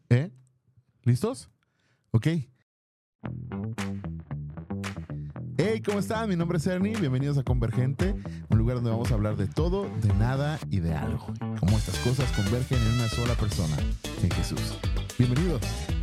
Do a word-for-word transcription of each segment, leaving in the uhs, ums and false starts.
¿Eh? ¿Listos? Ok. Hey, ¿cómo están? Mi nombre es Ernie. Bienvenidos a Convergente, un lugar donde vamos a hablar de todo, de nada y de algo. Cómo estas cosas convergen en una sola persona, en Jesús. Bienvenidos.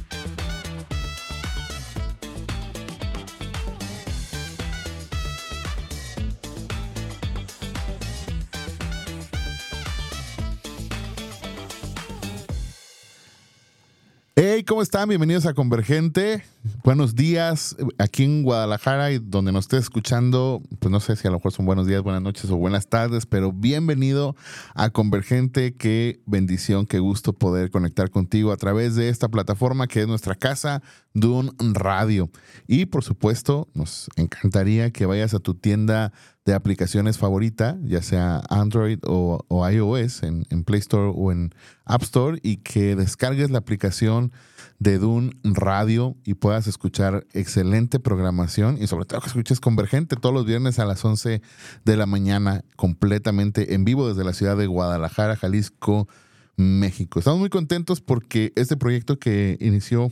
Hey, ¿cómo están? Bienvenidos a Convergente. Buenos días aquí en Guadalajara y donde nos estés escuchando, pues no sé si a lo mejor son buenos días, buenas noches o buenas tardes, pero bienvenido a Convergente. Qué bendición, qué gusto poder conectar contigo a través de esta plataforma que es nuestra casa, Dune Radio. Y por supuesto, nos encantaría que vayas a tu tienda de aplicaciones favorita, ya sea Android o, o iOS, en, en Play Store o en App Store, y que descargues la aplicación de Dune Radio y puedas escuchar excelente programación y sobre todo que escuches Convergente todos los viernes a las once de la mañana, completamente en vivo desde la ciudad de Guadalajara, Jalisco, México. Estamos muy contentos porque este proyecto que inició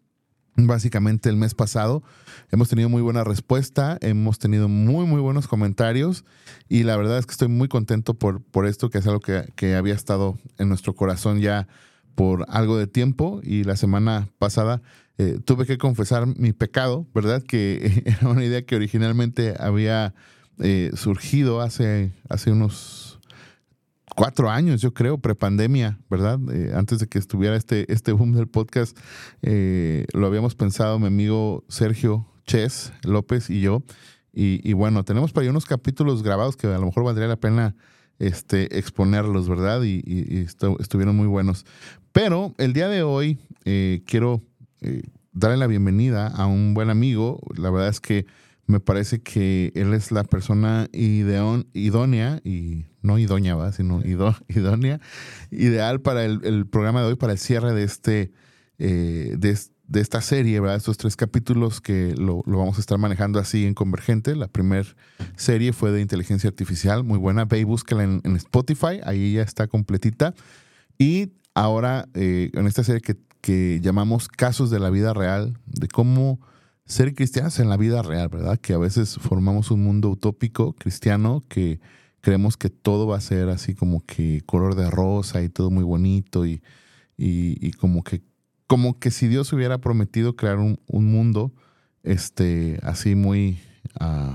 básicamente el mes pasado, hemos tenido muy buena respuesta, hemos tenido muy muy buenos comentarios y la verdad es que estoy muy contento por, por esto, que es algo que, que había estado en nuestro corazón ya por algo de tiempo. Y la semana pasada eh, tuve que confesar mi pecado, ¿verdad? Que era una idea que originalmente había eh, surgido hace, hace unos cuatro años, yo creo, prepandemia, ¿verdad? Eh, antes de que estuviera este, este boom del podcast, eh, lo habíamos pensado mi amigo Sergio Ches López y yo. Y, y bueno, tenemos para ahí unos capítulos grabados que a lo mejor valdría la pena este, exponerlos, ¿verdad? Y, y, y estu- estuvieron muy buenos. Pero el día de hoy eh, quiero eh, darle la bienvenida a un buen amigo. La verdad es que me parece que él es la persona ideon, idónea, y no idónea, ¿va? sino ido, idónea, ideal para el, el programa de hoy, para el cierre de este eh, de, de esta serie, ¿verdad? Estos tres capítulos que lo, lo vamos a estar manejando así en Convergente. La primera serie fue de inteligencia artificial, muy buena. Ve y búscala en, en Spotify, ahí ya está completita. Y ahora eh, en esta serie que, que llamamos Casos de la Vida Real, de cómo ser cristianos en la vida real, ¿verdad? Que a veces formamos un mundo utópico cristiano que creemos que todo va a ser así como que color de rosa y todo muy bonito y, y, y como que como que si Dios hubiera prometido crear un, un mundo este, así muy uh,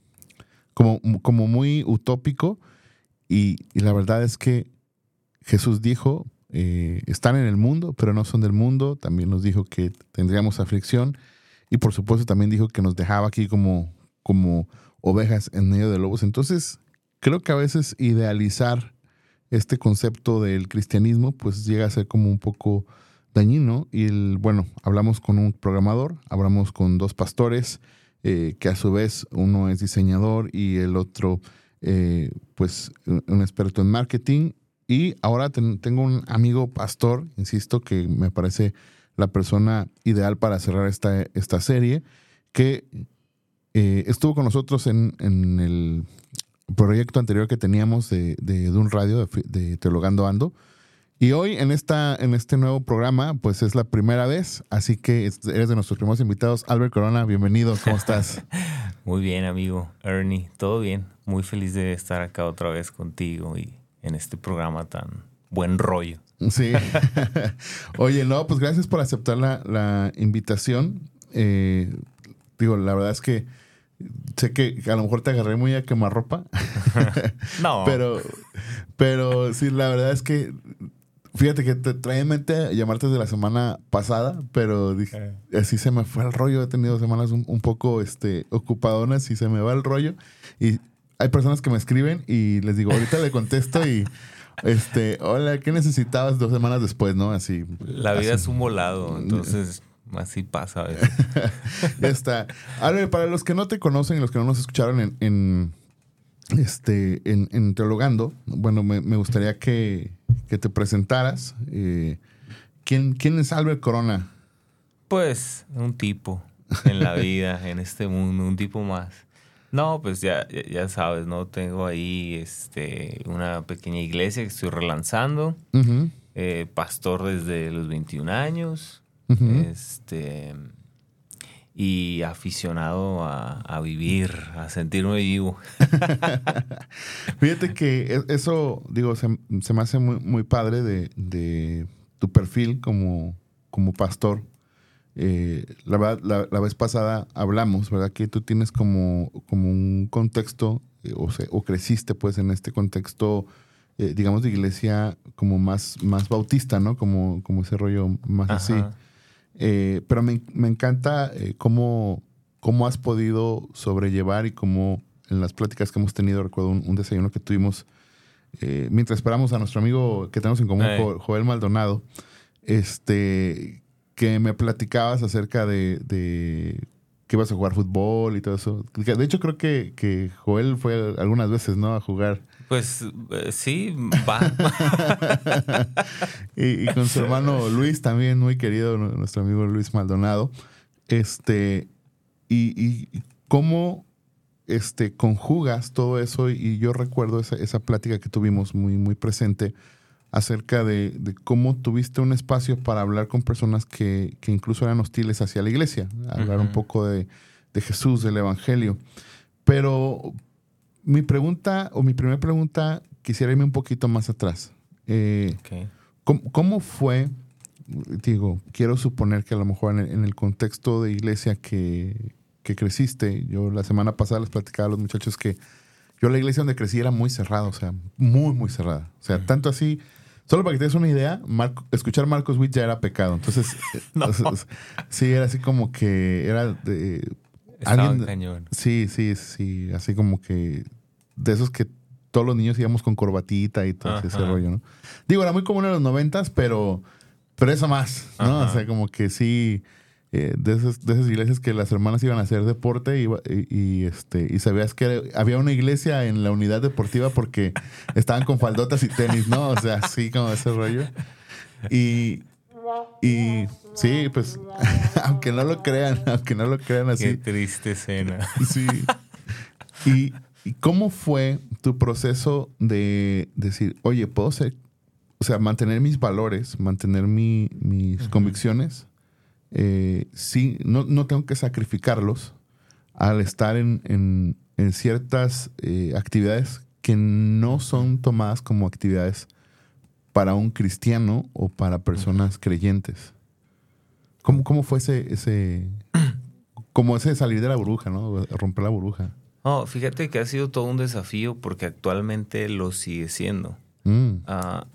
como, como muy utópico y, y la verdad es que Jesús dijo, eh, están en el mundo, pero no son del mundo. También nos dijo que tendríamos aflicción. Y por supuesto también dijo que nos dejaba aquí como, como ovejas en medio de lobos. Entonces, creo que a veces idealizar este concepto del cristianismo pues llega a ser como un poco dañino. Y el, bueno, hablamos con un programador, hablamos con dos pastores, eh, que a su vez uno es diseñador y el otro eh, pues un experto en marketing. Y ahora ten, tengo un amigo pastor, insisto, que me parece la persona ideal para cerrar esta, esta serie, que eh, estuvo con nosotros en, en el proyecto anterior que teníamos de, de Dune Radio, de, de Teologando Ando. Y hoy en, esta, en este nuevo programa, pues es la primera vez, así que eres de nuestros primeros invitados. Albert Corona, bienvenido, ¿cómo estás? Muy bien, amigo Ernie, todo bien. Muy feliz de estar acá otra vez contigo y en este programa tan buen rollo. Sí. Oye, no, pues gracias por aceptar la, la invitación. Eh, digo, la verdad es que sé que a lo mejor te agarré muy a quemarropa. No. Pero, pero sí, la verdad es que fíjate que te traía en mente llamarte desde la semana pasada, pero dije, eh. así se me fue el rollo. He tenido semanas un, un poco este, ocupadonas y se me va el rollo. Y hay personas que me escriben y les digo, ahorita le contesto y este, hola, ¿qué necesitabas? Dos semanas después, ¿no? Así. La vida así. es un volado, entonces así pasa a veces. Ya está. Ahora, para los que no te conocen y los que no nos escucharon en, en este, en, en Teologando, bueno, me, me gustaría que, que te presentaras. Eh, ¿quién, ¿Quién es Albert Corona? Pues un tipo en la vida, en este mundo, un tipo más. No, pues ya, ya, ya sabes, ¿no? Tengo ahí este, una pequeña iglesia que estoy relanzando. Uh-huh. eh, pastor desde los veintiún años, Uh-huh. este, y aficionado a, a vivir, a sentirme vivo. Fíjate que eso, digo, se, se me hace muy, muy padre de, de tu perfil como, como pastor. Eh, la verdad, la, la vez pasada hablamos, ¿verdad? Que tú tienes como, como un contexto, eh, o, se, o creciste pues en este contexto, eh, digamos, de iglesia como más, más bautista, ¿no? Como, como ese rollo más Ajá. así. Eh, pero me, me encanta eh, cómo, cómo has podido sobrellevar y cómo en las pláticas que hemos tenido, recuerdo un, un desayuno que tuvimos eh, mientras esperamos a nuestro amigo que tenemos en común, Hey. Jo- Joel Maldonado, este, que me platicabas acerca de, de que ibas a jugar fútbol y todo eso. De hecho, creo que, que Joel fue algunas veces, ¿no? A jugar. Pues eh, sí, va. y, y con su hermano Luis también, muy querido, nuestro amigo Luis Maldonado. Este, y, y cómo este, conjugas todo eso. Y yo recuerdo esa, esa plática que tuvimos muy, muy presente acerca de, de cómo tuviste un espacio para hablar con personas que, que incluso eran hostiles hacia la iglesia, hablar uh-huh. un poco de, de Jesús, del Evangelio. Pero mi pregunta, o mi primera pregunta, quisiera irme un poquito más atrás. Eh, okay. ¿cómo, ¿Cómo fue, digo, quiero suponer que a lo mejor en el, en el contexto de iglesia que, que creciste, yo la semana pasada les platicaba a los muchachos que yo la iglesia donde crecí era muy cerrada, o sea, muy, muy cerrada. O sea, uh-huh. tanto así, solo para que te des una idea, Marco, escuchar Marcos Witt ya era pecado. Entonces, no. entonces, sí, era así como que era de... Estaba alguien, cañón. Sí, sí, sí, así como que de esos que todos los niños íbamos con corbatita y todo Ajá. ese rollo, ¿no? Digo, era muy común en los noventas, pero, pero eso más, ¿no? Ajá. O sea, como que sí... Eh, de, esas, de esas iglesias que las hermanas iban a hacer deporte y, y, y, este, y sabías que había una iglesia en la unidad deportiva porque estaban con faldotas y tenis, ¿no? O sea, sí, como ese rollo. Y, y sí, pues, aunque no lo crean, aunque no lo crean así. Qué triste escena. Sí. Y, ¿y cómo fue tu proceso de decir, oye, puedo ser, o sea, mantener mis valores, mantener mi, mis uh-huh. convicciones? Eh, sí, no, no tengo que sacrificarlos al estar en, en, en ciertas eh, actividades que no son tomadas como actividades para un cristiano o para personas creyentes. ¿Cómo, cómo fue ese, ese, como ese salir de la burbuja, ¿no? Romper la burbuja. Oh, fíjate que ha sido todo un desafío porque actualmente lo sigue siendo. Mm. Uh,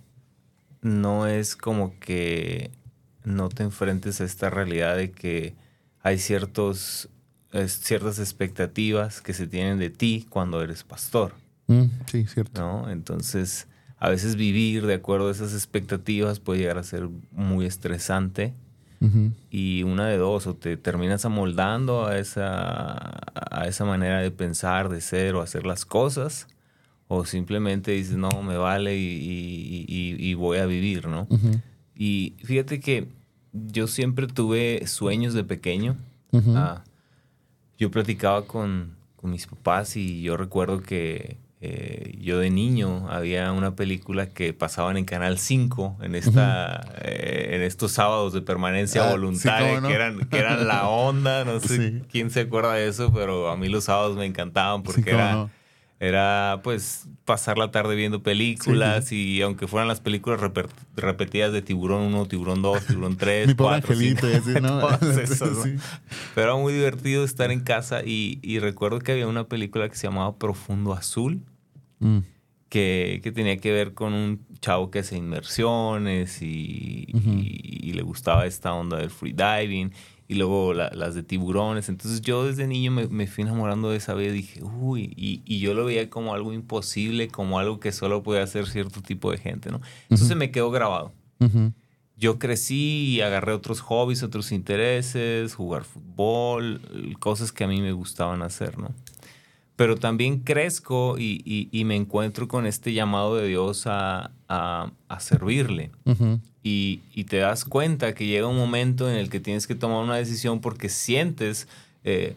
no es como que no te enfrentes a esta realidad de que hay ciertos, eh, ciertas expectativas que se tienen de ti cuando eres pastor. Mm, sí, cierto. ¿No? Entonces, a veces vivir de acuerdo a esas expectativas puede llegar a ser muy estresante. Uh-huh. Y una de dos, o te terminas amoldando a esa, a esa manera de pensar, de ser o hacer las cosas, o simplemente dices, no, me vale y, y, y, y voy a vivir, ¿no? Uh-huh. Y fíjate que yo siempre tuve sueños de pequeño. Uh-huh. Ah, yo platicaba con, con mis papás y yo recuerdo que eh, yo de niño había una película que pasaban en Canal cinco en, esta, uh-huh. eh, en estos sábados de permanencia ah, voluntaria, sí, no? que, eran, que eran la onda. No sé sí. quién se acuerda de eso, pero a mí los sábados me encantaban porque sí, era... No? Era, pues, pasar la tarde viendo películas sí, sí. y aunque fueran las películas rep- repetidas de Tiburón uno, Tiburón dos, Tiburón tres, Mi pobre cuatro, angelito, cinco, así, ¿no? Esas, ¿no? Sí. Pero era muy divertido estar en casa y, y recuerdo que había una película que se llamaba Profundo Azul, mm. que, que tenía que ver con un chavo que hace inmersiones y, uh-huh. y, y le gustaba esta onda del freediving. Y luego la, las de tiburones. Entonces yo desde niño me, me fui enamorando de esa vida y dije, uy, y, y yo lo veía como algo imposible, como algo que solo puede hacer cierto tipo de gente, ¿no? Uh-huh. Eso se me quedó grabado. Uh-huh. Yo crecí y agarré otros hobbies, otros intereses, jugar fútbol, cosas que a mí me gustaban hacer, ¿no? Pero también crezco y, y, y me encuentro con este llamado de Dios a, a, a servirle. Uh-huh. Y, y te das cuenta que llega un momento en el que tienes que tomar una decisión porque sientes eh,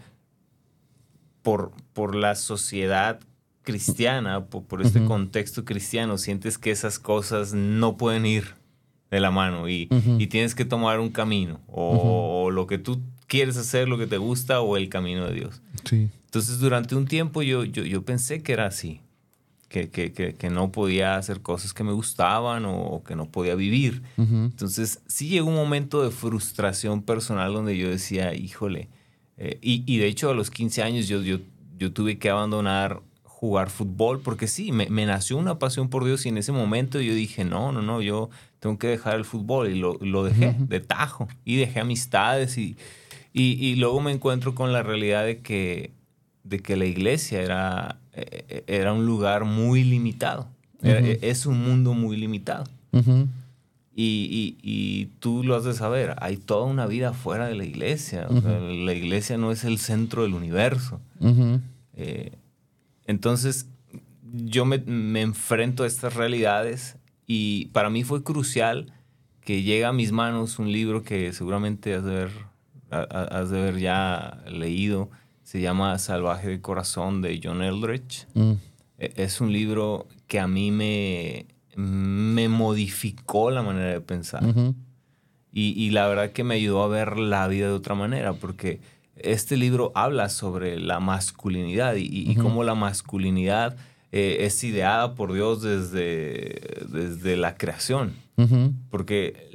por, por la sociedad cristiana, por, por este uh-huh. contexto cristiano, sientes que esas cosas no pueden ir de la mano y, Uh-huh. y tienes que tomar un camino o, Uh-huh. o lo que tú quieres hacer, lo que te gusta o el camino de Dios. Sí. Entonces durante un tiempo yo, yo, yo pensé que era así, que, que, que, que no podía hacer cosas que me gustaban o, o que no podía vivir. Uh-huh. Entonces sí llegó un momento de frustración personal donde yo decía, híjole, eh, y, y de hecho a los quince años yo, yo, yo tuve que abandonar jugar fútbol porque sí, me, me nació una pasión por Dios y en ese momento yo dije, no, no, no, yo tengo que dejar el fútbol y lo, lo dejé Uh-huh. de tajo y dejé amistades y, y, y luego me encuentro con la realidad de que, de que la iglesia era, era un lugar muy limitado, era, Uh-huh. es un mundo muy limitado. Uh-huh. Y, y, y tú lo has de saber, hay toda una vida fuera de la iglesia. O sea, Uh-huh. la iglesia no es el centro del universo. Uh-huh. Eh, entonces, yo me, me enfrento a estas realidades y para mí fue crucial que llegue a mis manos un libro que seguramente has de haber, has de haber ya leído. Se llama Salvaje de Corazón de John Eldredge. Uh-huh. Es un libro que a mí me, me modificó la manera de pensar. Uh-huh. Y, y la verdad que me ayudó a ver la vida de otra manera, porque este libro habla sobre la masculinidad y, y, Uh-huh. y cómo la masculinidad eh, es ideada por Dios desde, desde la creación. Uh-huh. Porque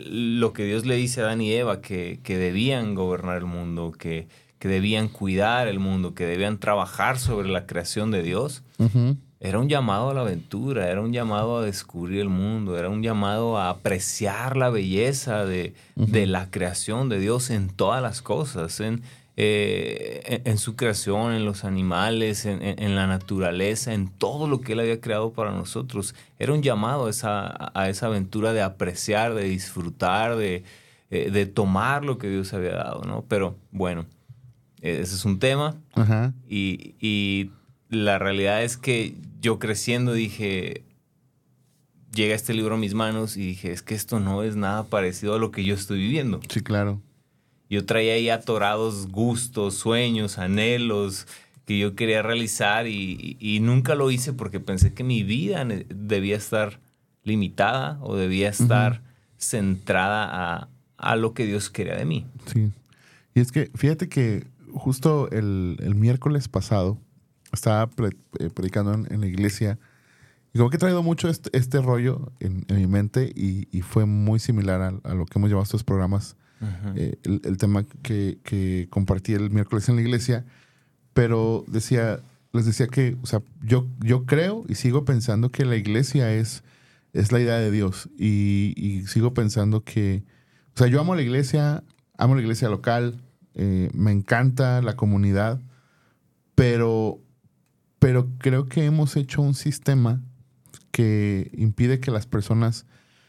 lo que Dios le dice a Adán y Eva, que, que debían gobernar el mundo, que, que debían cuidar el mundo, que debían trabajar sobre la creación de Dios, Uh-huh. era un llamado a la aventura, era un llamado a descubrir el mundo, era un llamado a apreciar la belleza de, Uh-huh. de la creación de Dios en todas las cosas, en, eh, en, en su creación, en los animales, en, en, en la naturaleza, en todo lo que Él había creado para nosotros. Era un llamado a esa, a esa aventura de apreciar, de disfrutar, de, eh, de tomar lo que Dios había dado, ¿no? Pero bueno, ese es un tema. Ajá. Y, y la realidad es que yo creciendo dije, llega este libro a mis manos y dije, es que esto no es nada parecido a lo que yo estoy viviendo. Sí, claro. Yo traía ahí atorados gustos, sueños, anhelos que yo quería realizar y, y, y nunca lo hice porque pensé que mi vida debía estar limitada o debía estar uh-huh. centrada a, a lo que Dios quería de mí. Sí. Y es que fíjate que justo el, el miércoles pasado estaba pre, eh, predicando en, en la iglesia y como que he traído mucho este, este rollo en, en mi mente y, y fue muy similar a, a lo que hemos llevado estos programas. Uh-huh. eh, el, el tema que, que compartí el miércoles en la iglesia, pero decía, les decía que, o sea, yo, yo creo y sigo pensando que la iglesia es, es la idea de Dios y, y sigo pensando que, o sea, yo amo la iglesia, amo la iglesia local, eh, me encanta la comunidad, pero, pero creo que hemos hecho un sistema que impide que las personas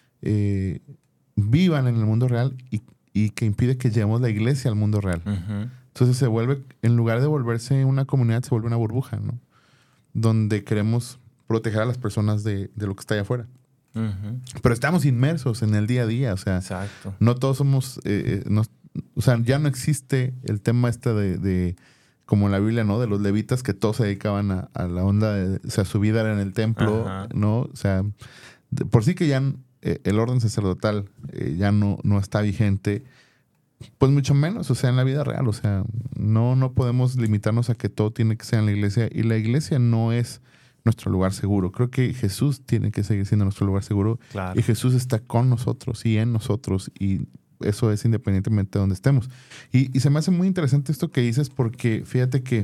eh, vivan en el mundo real y, y que impide que llevemos la iglesia al mundo real. Uh-huh. Entonces se vuelve, en lugar de volverse una comunidad, se vuelve una burbuja, ¿no? Donde queremos proteger a las personas de, de lo que está allá afuera. Uh-huh. Pero estamos inmersos en el día a día, o sea, exacto. No todos somos, eh, no, o sea, ya no existe el tema este de, de, como en la Biblia, ¿no? De los levitas que todos se dedicaban a, a la onda, de, o sea, su vida era en el templo, uh-huh. ¿no? O sea, de, por sí que ya eh, el orden sacerdotal eh, ya no, no está vigente, pues mucho menos, o sea, en la vida real, o sea, no, no podemos limitarnos a que todo tiene que ser en la iglesia y la iglesia no es nuestro lugar seguro. Creo que Jesús tiene que seguir siendo nuestro lugar seguro. Claro. Y Jesús está con nosotros y en nosotros y eso es independientemente de donde estemos. Y, y se me hace muy interesante esto que dices porque fíjate que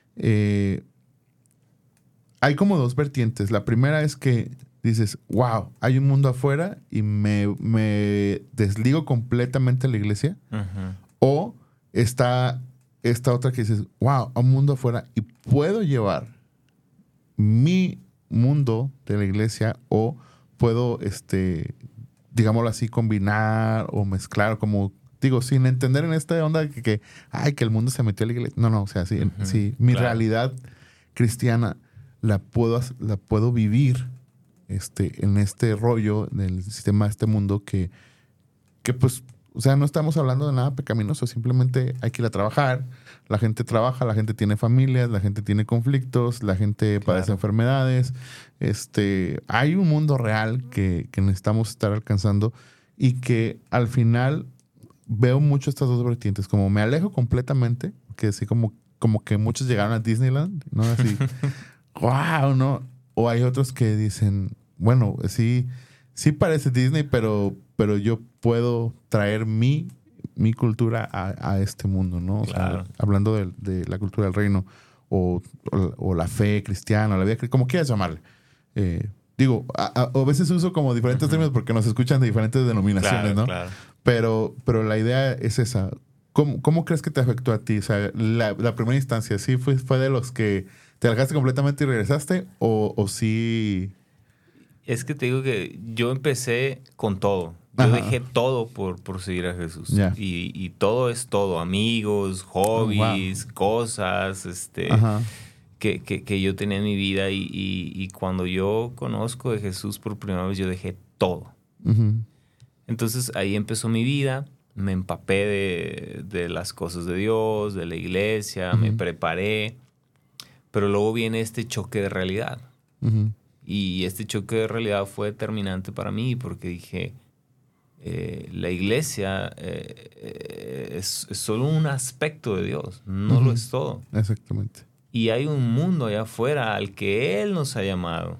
eh, hay como dos vertientes. La primera es que dices, wow, hay un mundo afuera y me, me desligo completamente de la iglesia. Uh-huh. O está esta otra que dices, wow, hay un mundo afuera y puedo llevar mi mundo de la iglesia o puedo, este, digámoslo así, combinar o mezclar, como digo, sin entender en esta onda que, que ay, que el mundo se metió a la iglesia. No, no, o sea, sí, uh-huh, sí mi claro. realidad cristiana la puedo, la puedo vivir este, en este rollo del sistema de este mundo que, que pues, O sea, no estamos hablando de nada pecaminoso, simplemente hay que ir a trabajar. La gente trabaja, la gente tiene familias, la gente tiene conflictos, la gente padece Claro. enfermedades. Este, hay un mundo real que, que necesitamos estar alcanzando y que al final veo mucho estas dos vertientes. Como me alejo completamente, que así como, como que muchos llegaron a Disneyland, ¿no? Así, wow, ¿no? O hay otros que dicen, bueno, sí, sí parece Disney, pero, pero yo puedo traer mi, mi cultura a, a este mundo, ¿no? O Claro. sea, hablando de, de la cultura del reino o, o, o la fe cristiana, la vida, como quieras llamarle. Eh, digo, a, a, a veces uso como diferentes uh-huh. términos porque nos escuchan de diferentes denominaciones, claro, ¿no? Claro. Pero, pero la idea es esa. ¿Cómo, cómo crees que te afectó a ti? O sea, la, la primera instancia, ¿sí fue, fue de los que te alejaste completamente y regresaste? ¿O, o sí...? Es que te digo que yo empecé con todo. Yo Ajá. dejé todo por, por seguir a Jesús. Yeah. Y, y todo es todo. Amigos, hobbies, oh, wow. cosas, este... Que, que, que yo tenía en mi vida y, y, y cuando yo conozco de Jesús por primera vez, yo dejé todo. Uh-huh. Entonces ahí empezó mi vida, me empapé de, de las cosas de Dios, de la iglesia, uh-huh. me preparé, pero luego viene este choque de realidad. Uh-huh. Y este choque de realidad fue determinante para mí porque dije, eh, la iglesia eh, es, es solo un aspecto de Dios, no uh-huh. lo es todo. Exactamente. Y hay un mundo allá afuera al que Él nos ha llamado.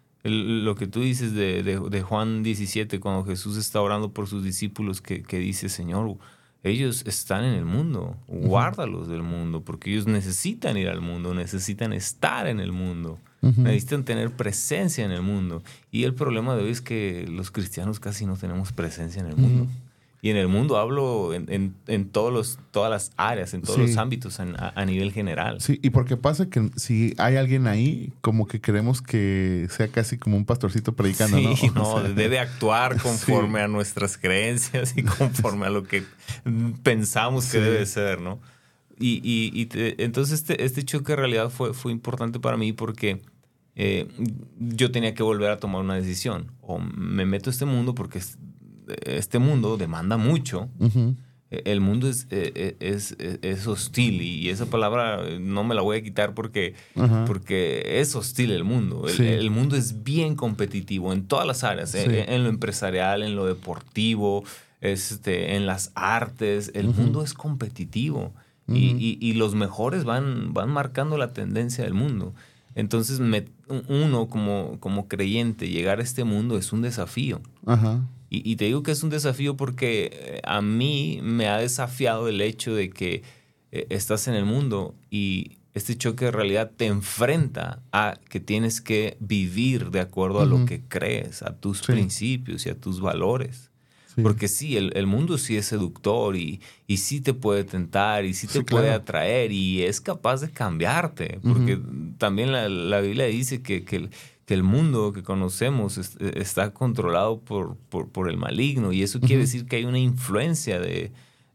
El, lo que tú dices de, de, de Juan diecisiete, cuando Jesús está orando por sus discípulos, que, que dice, Señor, ellos están en el mundo, guárdalos del mundo, porque ellos necesitan ir al mundo, necesitan estar en el mundo, uh-huh. necesitan tener presencia en el mundo. Y el problema de hoy es que los cristianos casi no tenemos presencia en el mundo. Uh-huh. Y en el mundo hablo en, en, en todos los, todas las áreas, en todos sí. los ámbitos en, a, a nivel general. Sí, y porque pasa que si hay alguien ahí, como que queremos que sea casi como un pastorcito predicando, sí, ¿no? no, o sea, debe actuar conforme sí. a nuestras creencias y conforme a lo que pensamos que sí. debe ser, ¿no? Y, y, y te, entonces este, este choque de realidad fue, fue importante para mí porque eh, yo tenía que volver a tomar una decisión. O me meto a este mundo porque... Es, este mundo demanda mucho. Uh-huh. El mundo es, es, es, es hostil y esa palabra no me la voy a quitar porque, uh-huh. porque es hostil el mundo. El, sí. el mundo es bien competitivo en todas las áreas, sí. en, en lo empresarial, en lo deportivo, este, en las artes. El uh-huh. mundo es competitivo uh-huh. y, y, y los mejores van, van marcando la tendencia del mundo. Entonces, me, uno como, como creyente, llegar a este mundo es un desafío. Ajá. Y, y te digo que es un desafío porque a mí me ha desafiado el hecho de que eh, estás en el mundo y este choque de realidad te enfrenta a que tienes que vivir de acuerdo a uh-huh. lo que crees, a tus sí. principios y a tus valores. Sí. Porque sí, el, el mundo sí es seductor y, y sí te puede tentar y sí te sí, puede claro. atraer y es capaz de cambiarte. Porque uh-huh. también la, la Biblia dice que, que, que el mundo que conocemos es, está controlado por, por, por el maligno y eso uh-huh. quiere decir que hay una influencia de,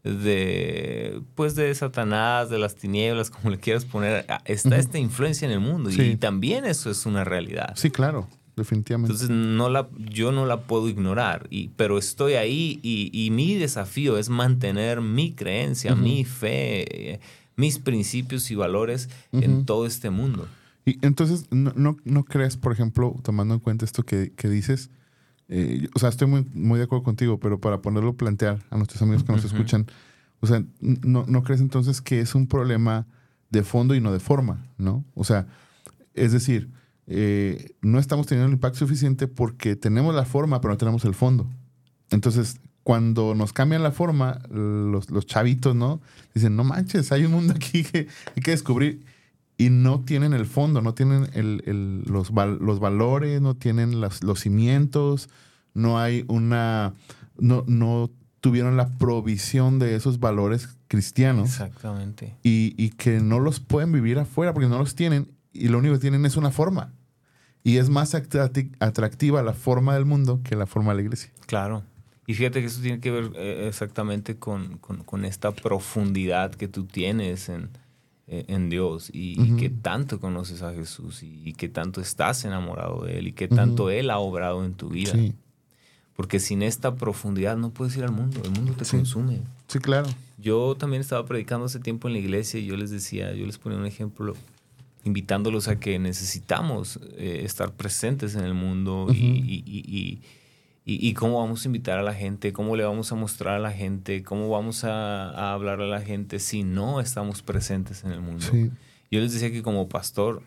de, pues de Satanás, de las tinieblas, como le quieras poner. Está uh-huh. esta influencia en el mundo sí. y también eso es una realidad. Sí, claro. Definitivamente. Entonces no la, yo no la puedo ignorar, y, pero estoy ahí y, y mi desafío es mantener mi creencia, uh-huh. mi fe, mis principios y valores uh-huh. en todo este mundo. Y entonces, ¿no, no, no crees, por ejemplo, tomando en cuenta esto que, que dices, eh, o sea, estoy muy, muy de acuerdo contigo, pero para ponerlo a plantear a nuestros amigos que nos uh-huh. escuchan, o sea, ¿no, ¿no crees entonces que es un problema de fondo y no de forma, ¿no? O sea, es decir... Eh, no estamos teniendo el impacto suficiente porque tenemos la forma, pero no tenemos el fondo. Entonces, cuando nos cambian la forma, los, los chavitos, ¿no? Dicen, no manches, hay un mundo aquí que hay que descubrir. Y no tienen el fondo, no tienen el, el, los, val, los valores, no tienen los, los cimientos, no hay una... No, no tuvieron la provisión de esos valores cristianos. Exactamente. Y, y que no los pueden vivir afuera porque no los tienen. Y lo único que tienen es una forma. Y es más atractiva la forma del mundo que la forma de la iglesia. Claro. Y fíjate que eso tiene que ver eh, exactamente con, con, con esta profundidad que tú tienes en, eh, en Dios y, uh-huh. y que tanto conoces a Jesús y, y que tanto estás enamorado de Él y que tanto uh-huh. Él ha obrado en tu vida. Sí. Porque sin esta profundidad no puedes ir al mundo. El mundo te sí. consume. Sí, claro. Yo también estaba predicando hace tiempo en la iglesia y yo les decía, yo les ponía un ejemplo, invitándolos a que necesitamos eh, estar presentes en el mundo. Uh-huh. y, y, y, y, y cómo vamos a invitar a la gente, cómo le vamos a mostrar a la gente, cómo vamos a, a hablar a la gente si no estamos presentes en el mundo. Sí. Yo les decía que como pastor,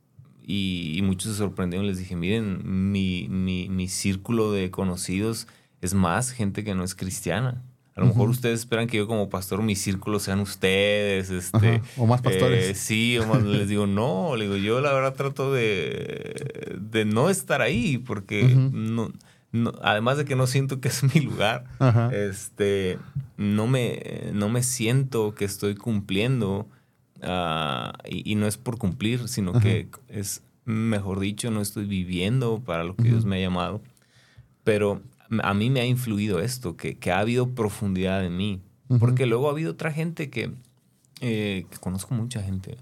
y, y muchos se sorprendieron, les dije, miren, mi, mi, mi círculo de conocidos es más gente que no es cristiana. A lo uh-huh. mejor ustedes esperan que yo como pastor, mi círculo sean ustedes. Este, o más pastores. Eh, sí, o más, les digo, no, le digo, yo la verdad trato de, de no estar ahí porque uh-huh. no, no, además de que no siento que es mi lugar, uh-huh. este, no, me, no me siento que estoy cumpliendo. Uh, y, y no es por cumplir, sino uh-huh. que es, mejor dicho, no estoy viviendo para lo que uh-huh. Dios me ha llamado. Pero a mí me ha influido esto, que, que ha habido profundidad en mí. Uh-huh. Porque luego ha habido otra gente que, eh, que conozco mucha gente,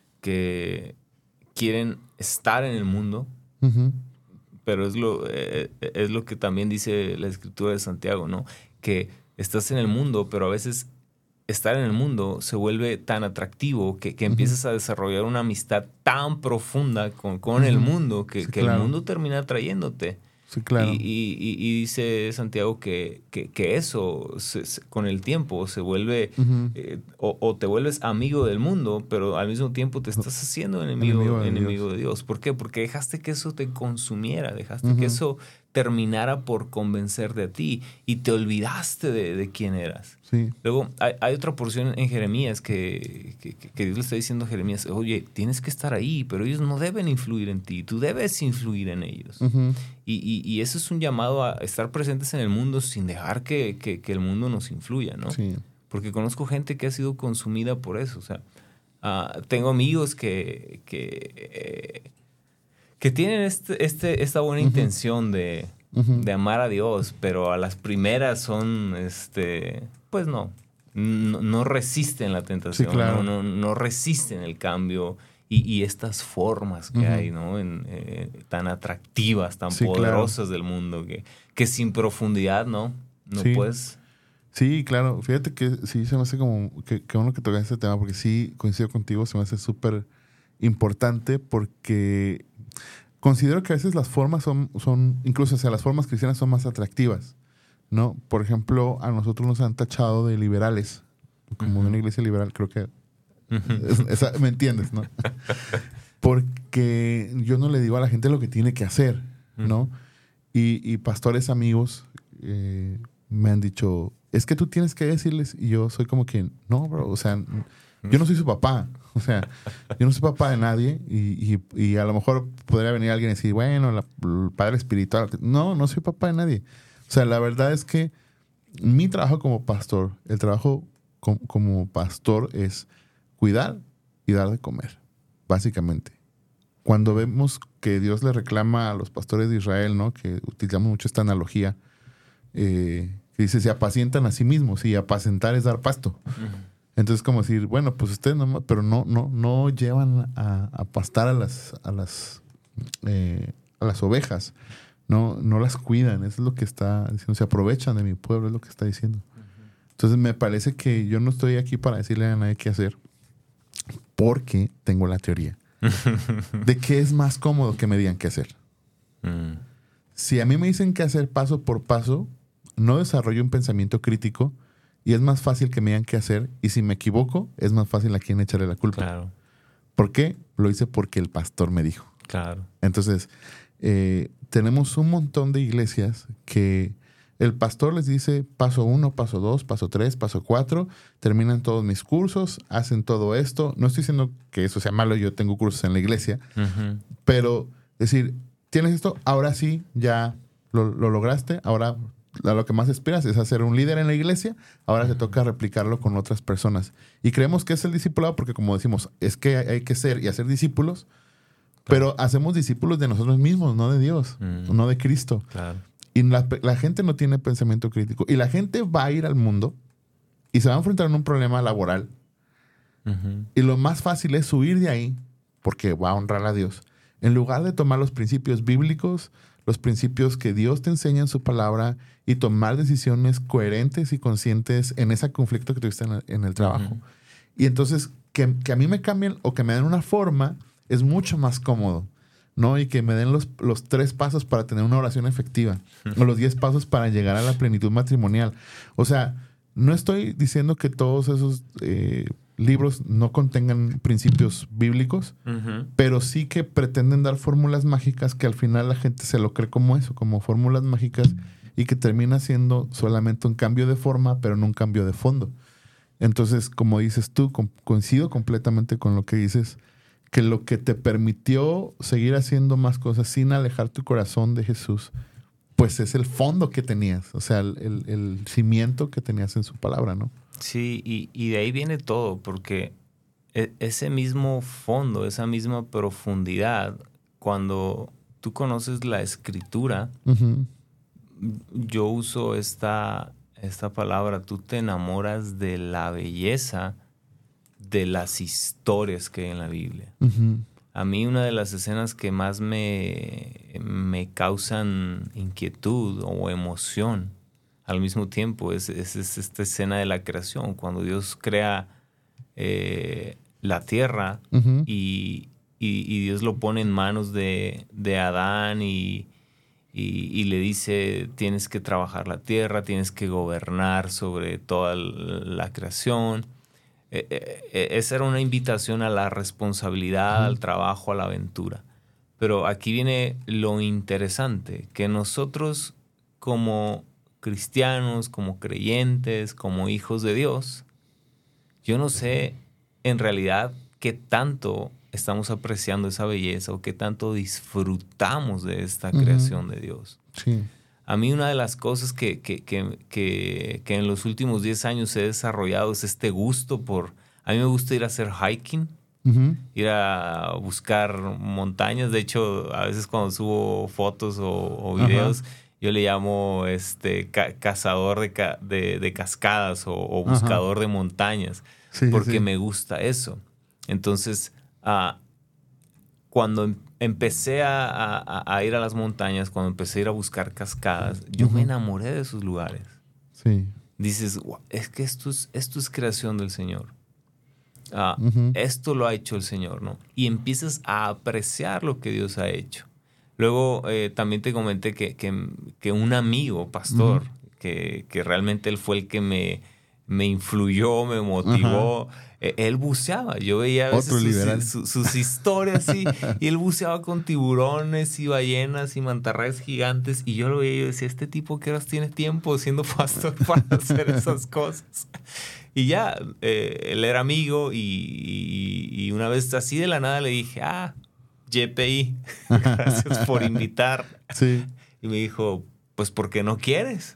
que quieren estar en el mundo, uh-huh. pero es lo, eh, es lo que también dice la Escritura de Santiago, ¿no? Que estás en el mundo, pero a veces estar en el mundo se vuelve tan atractivo que, que uh-huh. empiezas a desarrollar una amistad tan profunda con, con uh-huh. el mundo que, sí, que claro. el mundo termina atrayéndote. Sí, claro. Y, y, y dice Santiago que, que, que eso se, se, con el tiempo se vuelve, uh-huh. eh, o, o te vuelves amigo del mundo, pero al mismo tiempo te estás haciendo enemigo, enemigo, de, enemigo Dios. de Dios. ¿Por qué? Porque dejaste que eso te consumiera, dejaste uh-huh. que eso terminara por convencerte a ti y te olvidaste de, de quién eras. Sí. Luego hay, hay otra porción en Jeremías que, que, que Dios le está diciendo a Jeremías, oye, tienes que estar ahí, pero ellos no deben influir en ti, tú debes influir en ellos. Uh-huh. Y, y, y eso es un llamado a estar presentes en el mundo sin dejar que, que, que el mundo nos influya, ¿no? Sí. Porque conozco gente que ha sido consumida por eso. O sea, uh, tengo amigos que, que, eh, que tienen este, este, esta buena uh-huh. intención de, uh-huh. de amar a Dios, pero a las primeras son, este, pues no, no, no resisten la tentación, sí, claro. no, no, no resisten el cambio. Y, y estas formas que uh-huh. hay, ¿no? En, eh, tan atractivas, tan sí, poderosas claro. del mundo, que, que sin profundidad, ¿no? No sí. puedes... Sí, claro. Fíjate que sí se me hace como... Que, que uno que toca este tema, porque sí coincido contigo, se me hace súper importante porque considero que a veces las formas son... son incluso, o sea, las formas cristianas son más atractivas, ¿no? Por ejemplo, a nosotros nos han tachado de liberales, como uh-huh. de una iglesia liberal, creo que... Esa, ¿me entiendes, no? Porque yo no le digo a la gente lo que tiene que hacer, ¿no? Y, y pastores amigos eh, me han dicho, es que tú tienes que decirles, y yo soy como que, no, bro, o sea, yo no soy su papá, o sea, yo no soy papá de nadie, y, y, y a lo mejor podría venir alguien y decir, bueno, la, el padre espiritual, no, no soy papá de nadie. O sea, la verdad es que mi trabajo como pastor, el trabajo com, como pastor es cuidar y dar de comer, básicamente. Cuando vemos que Dios le reclama a los pastores de Israel, ¿no? Que utilizamos mucho esta analogía, eh, que dice, se apacientan a sí mismos, y apacentar es dar pasto. Uh-huh. Entonces, como decir, bueno, pues ustedes no, pero no, no, no llevan a, a pastar a las, a las, eh, a las ovejas, no, no las cuidan, eso es lo que está diciendo, se aprovechan de mi pueblo, es lo que está diciendo. Uh-huh. Entonces, me parece que yo no estoy aquí para decirle a nadie qué hacer, porque tengo la teoría de que es más cómodo que me digan qué hacer. Mm. Si a mí me dicen qué hacer paso por paso, no desarrollo un pensamiento crítico y es más fácil que me digan qué hacer. Y si me equivoco, es más fácil a quien echarle la culpa. Claro. ¿Por qué? Lo hice porque el pastor me dijo. Claro. Entonces, eh, tenemos un montón de iglesias que el pastor les dice paso uno, paso dos, paso tres, paso cuatro, terminan todos mis cursos, hacen todo esto. No estoy diciendo que eso sea malo, yo tengo cursos en la iglesia, uh-huh. pero decir, tienes esto, ahora sí, ya lo, lo lograste, ahora lo que más esperas es hacer un líder en la iglesia, ahora uh-huh. te toca replicarlo con otras personas. Y creemos que es el discipulado porque, como decimos, es que hay que ser y hacer discípulos, claro. pero hacemos discípulos de nosotros mismos, no de Dios, uh-huh. no de Cristo. Claro. Y la, la gente no tiene pensamiento crítico. Y la gente va a ir al mundo y se va a enfrentar a un problema laboral. Uh-huh. Y lo más fácil es huir de ahí porque va a honrar a Dios. En lugar de tomar los principios bíblicos, los principios que Dios te enseña en su palabra y tomar decisiones coherentes y conscientes en ese conflicto que tuviste en el, en el trabajo. Uh-huh. Y entonces, que, que a mí me cambien o que me den una forma es mucho más cómodo, ¿no? Y que me den los, los tres pasos para tener una oración efectiva uh-huh. o los diez pasos para llegar a la plenitud matrimonial. O sea, no estoy diciendo que todos esos eh, libros no contengan principios bíblicos, uh-huh. pero sí que pretenden dar fórmulas mágicas que al final la gente se lo cree como eso, como fórmulas mágicas y que termina siendo solamente un cambio de forma, pero no un cambio de fondo. Entonces, como dices tú, co- coincido completamente con lo que dices, que lo que te permitió seguir haciendo más cosas sin alejar tu corazón de Jesús, pues es el fondo que tenías, o sea, el, el, el cimiento que tenías en su palabra, ¿no? Sí, y, y de ahí viene todo, porque ese mismo fondo, esa misma profundidad, cuando tú conoces la Escritura, uh-huh. yo uso esta, esta palabra, tú te enamoras de la belleza de las historias que hay en la Biblia. Uh-huh. A mí una de las escenas que más me, me causan inquietud o emoción al mismo tiempo es, es, es esta escena de la creación, cuando Dios crea eh, la tierra uh-huh. y, y, y Dios lo pone en manos de, de Adán y, y, y le dice, tienes que trabajar la tierra, tienes que gobernar sobre toda la creación. Eh, eh, esa era una invitación a la responsabilidad, uh-huh. al trabajo, a la aventura. Pero aquí viene lo interesante, que nosotros como cristianos, como creyentes, como hijos de Dios, yo no sé en realidad qué tanto estamos apreciando esa belleza o qué tanto disfrutamos de esta uh-huh. creación de Dios. Sí. A mí una de las cosas que, que, que, que, que en los últimos diez años he desarrollado es este gusto por... A mí me gusta ir a hacer hiking, uh-huh. ir a buscar montañas. De hecho, a veces cuando subo fotos o, o videos, uh-huh. yo le llamo este, ca- cazador de, ca- de, de cascadas o, o buscador uh-huh. de montañas, sí, porque sí. me gusta eso. Entonces, uh, cuando empecé a, a, a ir a las montañas, cuando empecé a ir a buscar cascadas, yo uh-huh. me enamoré de esos lugares. Sí. Dices, wow, es que esto es, esto es creación del Señor. Uh, uh-huh. Esto lo ha hecho el Señor, ¿no? Y empiezas a apreciar lo que Dios ha hecho. Luego eh, también te comenté que, que, que un amigo, pastor, uh-huh. que, que realmente él fue el que me, me influyó, me motivó. Uh-huh. Eh, él buceaba. Yo veía a veces sus, sus, sus historias y, y él buceaba con tiburones y ballenas y mantarrayas gigantes. Y yo lo veía y yo decía, este tipo que horas tiene tiempo siendo pastor para hacer esas cosas. Y ya, eh, él era amigo y, y, y una vez así de la nada le dije, ah, J P I, gracias por invitar. Sí. Y me dijo, pues, ¿por qué no quieres?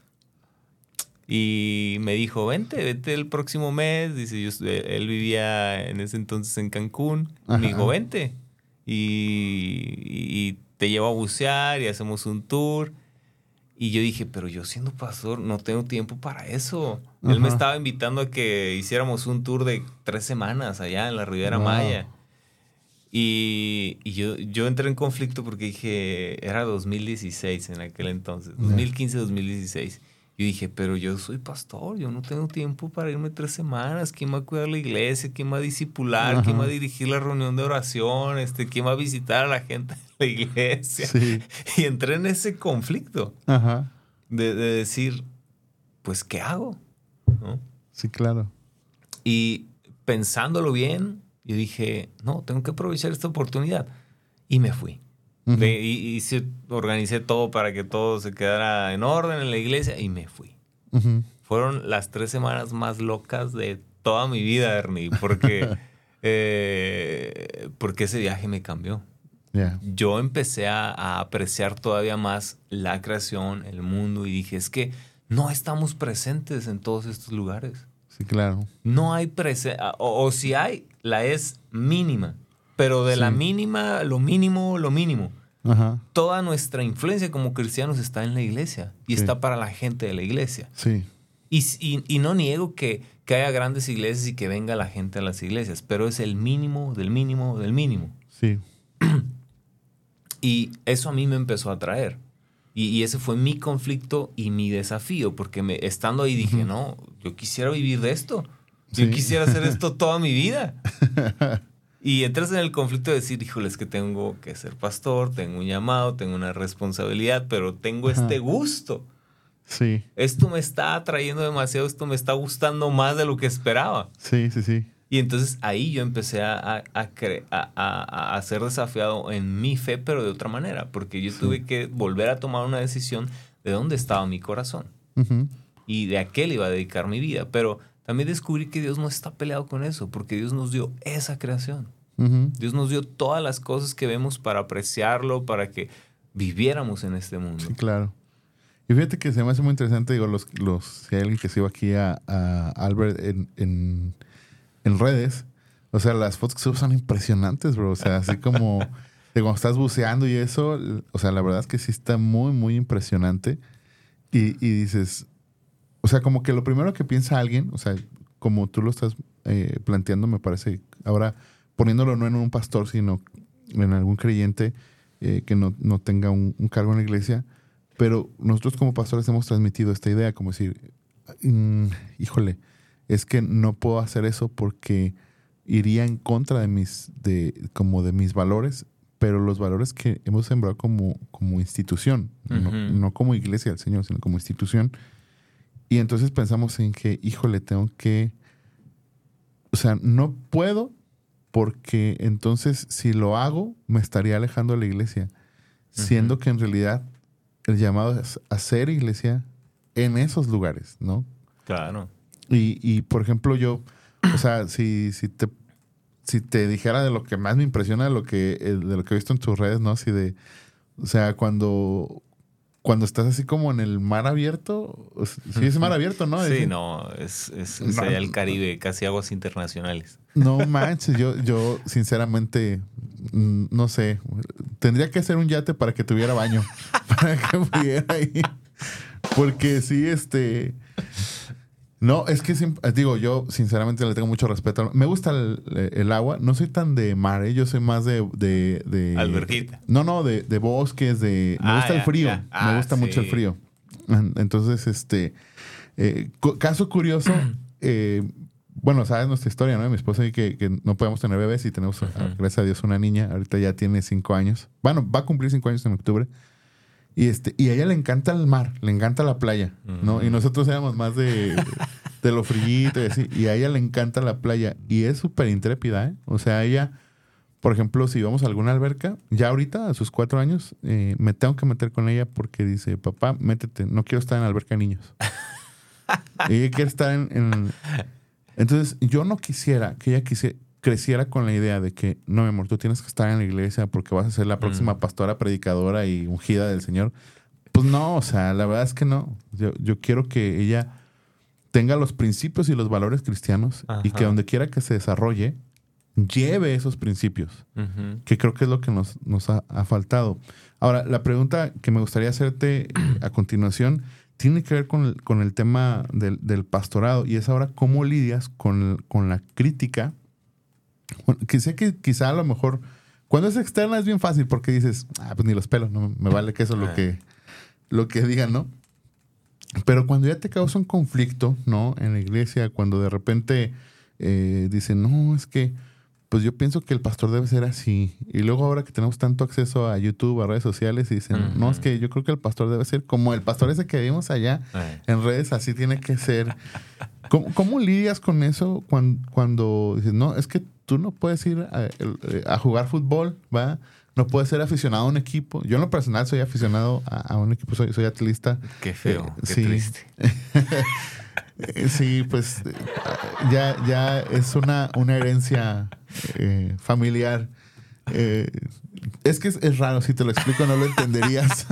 Y me dijo, vente, vente el próximo mes. Dice, yo, él vivía en ese entonces en Cancún. Ajá. Me dijo, vente. Y, y te llevo a bucear y hacemos un tour. Y yo dije, pero yo siendo pastor no tengo tiempo para eso. Ajá. Él me estaba invitando a que hiciéramos un tour de tres semanas allá en la Riviera wow. Maya. Y, y yo, yo entré en conflicto porque dije, era dos mil dieciséis en aquel entonces, dos mil quince, dos mil dieciséis. Yo dije, pero yo soy pastor, yo no tengo tiempo para irme tres semanas. ¿Quién va a cuidar la iglesia? ¿Quién va a discipular? Ajá. ¿Quién va a dirigir la reunión de oración? Este, ¿quién va a visitar a la gente de la iglesia? Sí. Y entré en ese conflicto. Ajá. De, de decir, pues, ¿qué hago? ¿No? Sí, claro. Y pensándolo bien, yo dije, no, tengo que aprovechar esta oportunidad. Y me fui. Uh-huh. De, y, y se, organicé todo para que todo se quedara en orden en la iglesia y me fui. Uh-huh. Fueron las tres semanas más locas de toda mi vida, Ernie, porque, eh, porque ese viaje me cambió. Yeah. Yo empecé a, a apreciar todavía más la creación, el mundo, y dije, es que no estamos presentes en todos estos lugares. Sí, claro. No hay presencia, o, o si hay, la es mínima. Pero de sí. la mínima, lo mínimo, lo mínimo. Ajá. Toda nuestra influencia como cristianos está en la iglesia y sí. está para la gente de la iglesia. Sí. Y, y, y no niego que, que haya grandes iglesias y que venga la gente a las iglesias, pero es el mínimo del mínimo del mínimo. Sí. Y eso a mí me empezó a atraer. Y, y ese fue mi conflicto y mi desafío, porque me, estando ahí dije, uh-huh. no, yo quisiera vivir de esto. Yo sí. quisiera hacer esto toda mi vida. Y entras en el conflicto de decir, híjole, es que tengo que ser pastor, tengo un llamado, tengo una responsabilidad, pero tengo uh-huh. este gusto. Sí. Esto me está atrayendo demasiado, esto me está gustando más de lo que esperaba. Sí, sí, sí. Y entonces ahí yo empecé a, a, a, cre- a, a, a ser desafiado en mi fe, pero de otra manera, porque yo sí. tuve que volver a tomar una decisión de dónde estaba mi corazón uh-huh. y de a qué le iba a dedicar mi vida. Pero también descubrí que Dios no está peleado con eso, porque Dios nos dio esa creación. Uh-huh. Dios nos dio todas las cosas que vemos para apreciarlo, para que viviéramos en este mundo. Sí, claro. Y fíjate que se me hace muy interesante, digo, los, los, si hay alguien que sigo aquí a, a Albert en... en en redes, o sea, las fotos que subes son impresionantes, bro. O sea, así como de cuando estás buceando y eso, o sea, la verdad es que sí está muy, muy impresionante. Y, y dices, o sea, como que lo primero que piensa alguien, o sea, como tú lo estás eh, planteando, me parece, ahora poniéndolo no en un pastor, sino en algún creyente eh, que no, no tenga un, un cargo en la iglesia, pero nosotros como pastores hemos transmitido esta idea, como decir, mmm, híjole, es que no puedo hacer eso porque iría en contra de mis, de, como de mis valores, pero los valores que hemos sembrado como, como institución, uh-huh. no, no como iglesia del Señor, sino como institución. Y entonces pensamos en que, híjole, tengo que, o sea, no puedo porque entonces si lo hago me estaría alejando de la iglesia, uh-huh. siendo que en realidad el llamado es hacer iglesia en esos lugares, ¿no? Claro. Y, y, por ejemplo, yo, o sea, si, si, te, si te dijera de lo que más me impresiona de lo que, de lo que he visto en tus redes, ¿no? Así de, o sea, cuando, cuando estás así como en el mar abierto, sí es mar abierto, ¿no? Sí, es, no, es, es, es no, allá el Caribe, casi aguas internacionales. No manches, yo, yo sinceramente, no sé, tendría que hacer un yate para que tuviera baño, para que pudiera ir, porque sí, este... No, es que, digo, yo sinceramente le tengo mucho respeto. Me gusta el, el agua. No soy tan de mar, ¿eh? Yo soy más de... de, de Alberquita. No, no, de, de bosques, de... Me ah, gusta ya, el frío. Ya. Ah, me gusta sí. mucho el frío. Entonces, este... Eh, caso curioso, eh, bueno, sabes nuestra historia, ¿no? Mi esposa y que, que no podemos tener bebés y tenemos, uh-huh. gracias a Dios, una niña. Ahorita ya tiene cinco años. Bueno, va a cumplir cinco años en octubre. Y, este, y a ella le encanta el mar, le encanta la playa, ¿no? Uh-huh. Y nosotros éramos más de... de lo frillito y así. Y a ella le encanta la playa. Y es súper intrépida, ¿eh? O sea, ella, por ejemplo, si vamos a alguna alberca, ya ahorita, a sus cuatro años, eh, me tengo que meter con ella porque dice, papá, métete, no quiero estar en la alberca de niños. Y ella quiere estar en, en... Entonces, yo no quisiera que ella quisiera, creciera con la idea de que, no, mi amor, tú tienes que estar en la iglesia porque vas a ser la próxima mm. pastora, predicadora y ungida del Señor. Pues no, o sea, la verdad es que no. Yo, yo quiero que ella... tenga los principios y los valores cristianos. Ajá. Y que donde quiera que se desarrolle, lleve esos principios. Uh-huh. Que creo que es lo que nos, nos ha, ha faltado. Ahora, la pregunta que me gustaría hacerte a continuación tiene que ver con el, con el tema del, del pastorado. Y es ahora cómo lidias con, con la crítica. Bueno, que sé que quizá a lo mejor... Cuando es externa es bien fácil porque dices, ah, pues ni los pelos, no me vale que eso es lo que, lo que digan, ¿no? Pero cuando ya te causa un conflicto, ¿no? En la iglesia, cuando de repente eh, dicen, no, es que, pues yo pienso que el pastor debe ser así. Y luego ahora que tenemos tanto acceso a YouTube, a redes sociales, y dicen, uh-huh. no, es que yo creo que el pastor debe ser como el pastor ese que vimos allá uh-huh. en redes, así tiene que ser. ¿Cómo, cómo lidias con eso cuando, cuando dices, no, es que tú no puedes ir a, a jugar fútbol, ¿va? No puedes ser aficionado a un equipo. Yo en lo personal soy aficionado a, a un equipo, soy, soy atlista. Qué feo, eh, qué sí. triste. Sí, pues ya, ya es una, una herencia eh, familiar. Eh, es que es, es raro, si te lo explico no lo entenderías.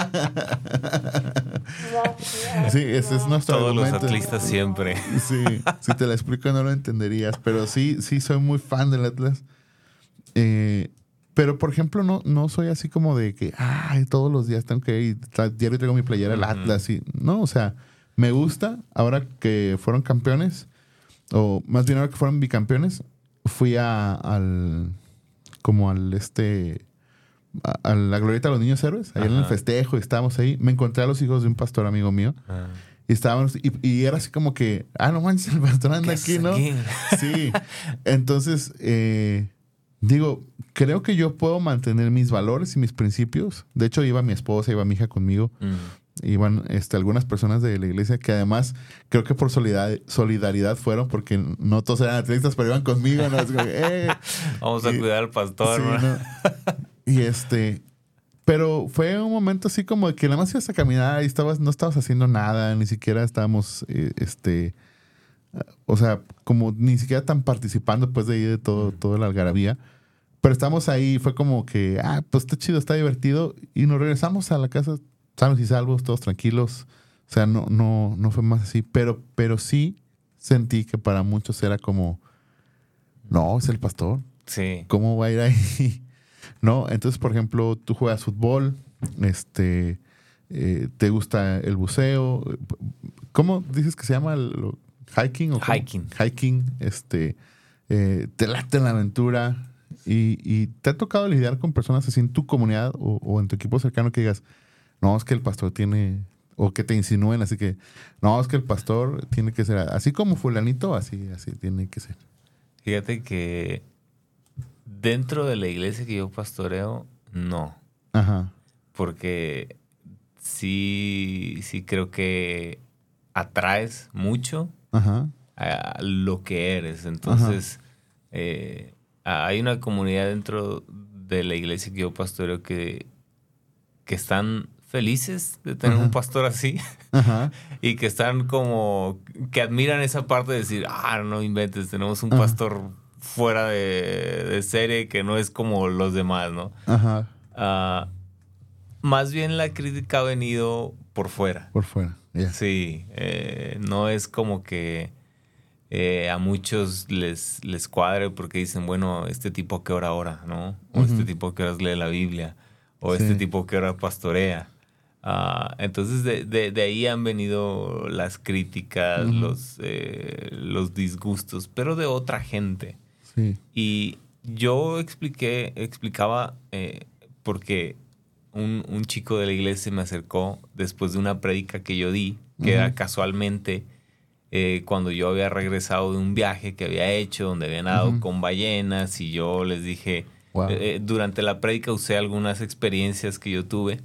Sí, ese es nuestro Todos argumento. los atlistas siempre. Sí, si te lo explico no lo entenderías. Pero sí, sí soy muy fan del Atlas. Eh, pero, por ejemplo, no, no soy así como de que ay, todos los días tengo que ir, diario traigo mi playera al Atlas. Y, no, o sea, me gusta. Ahora que fueron campeones, o más bien ahora que fueron bicampeones, fui a, al... como al este... a, a la glorieta de los niños héroes, ahí en el festejo, y estábamos ahí. Me encontré a los hijos de un pastor amigo mío. Ajá. Y estábamos, y, y era así como que, ah, no manches, el pastor anda aquí, ¿no? Aquí? Sí. Entonces, eh, digo, creo que yo puedo mantener mis valores y mis principios. De hecho, iba mi esposa, iba mi hija conmigo. Mm. Iban este, algunas personas de la iglesia que además creo que por solidaridad, solidaridad fueron, porque no todos eran atletas, pero iban conmigo, ¿no? Como, eh. Vamos a y, cuidar al pastor, sí, ¿no? Y este... Pero fue un momento así como de que nada más ibas a caminar y estabas, no estabas haciendo nada, ni siquiera estábamos, eh, este, o sea, como ni siquiera tan participando pues de ahí de todo, toda la algarabía. Pero estamos ahí, fue como que, ah, pues está chido, está divertido. Y nos regresamos a la casa sanos y salvos, todos tranquilos. O sea, no, no, no fue más así. Pero, pero sí sentí que para muchos era como, no, es el pastor. Sí. ¿Cómo va a ir ahí? ¿No? Entonces, por ejemplo, tú juegas fútbol, este, eh, te gusta el buceo. ¿Cómo dices que se llama? ¿El, ¿Hiking? ¿O cómo? Hiking. Hiking, este, eh, te late la aventura. Y, y te ha tocado lidiar con personas así en tu comunidad o, o en tu equipo cercano que digas, no, es que el pastor tiene, o que te insinúen, así que, no, es que el pastor tiene que ser así como fulanito, así, así tiene que ser. Fíjate que dentro de la iglesia que yo pastoreo, no. Ajá. Porque sí, sí creo que atraes mucho Ajá. a lo que eres. Entonces, eh, hay una comunidad dentro de la iglesia que yo pastoreo que, que están felices de tener Ajá. un pastor así. Ajá. Y que están como, que admiran esa parte de decir, ah, no inventes, tenemos un Ajá. pastor fuera de, de serie que no es como los demás, ¿no? Ajá. Uh, más bien la crítica ha venido por fuera. Por fuera, yeah. Sí, eh, no es como que eh, a muchos les, les cuadre porque dicen, bueno, este tipo a qué hora ora, ¿no? O uh-huh. este tipo a qué horas lee la Biblia, o sí. este tipo a qué hora pastorea. Uh, entonces de, de, de ahí han venido las críticas, uh-huh. los, eh, los disgustos, pero de otra gente. Sí. Y yo expliqué, explicaba eh, porque un, un chico de la iglesia me acercó después de una prédica que yo di, que uh-huh. era casualmente eh, cuando yo había regresado de un viaje que había hecho, donde había nadado uh-huh. con ballenas, y yo les dije, wow. eh, durante la prédica usé algunas experiencias que yo tuve,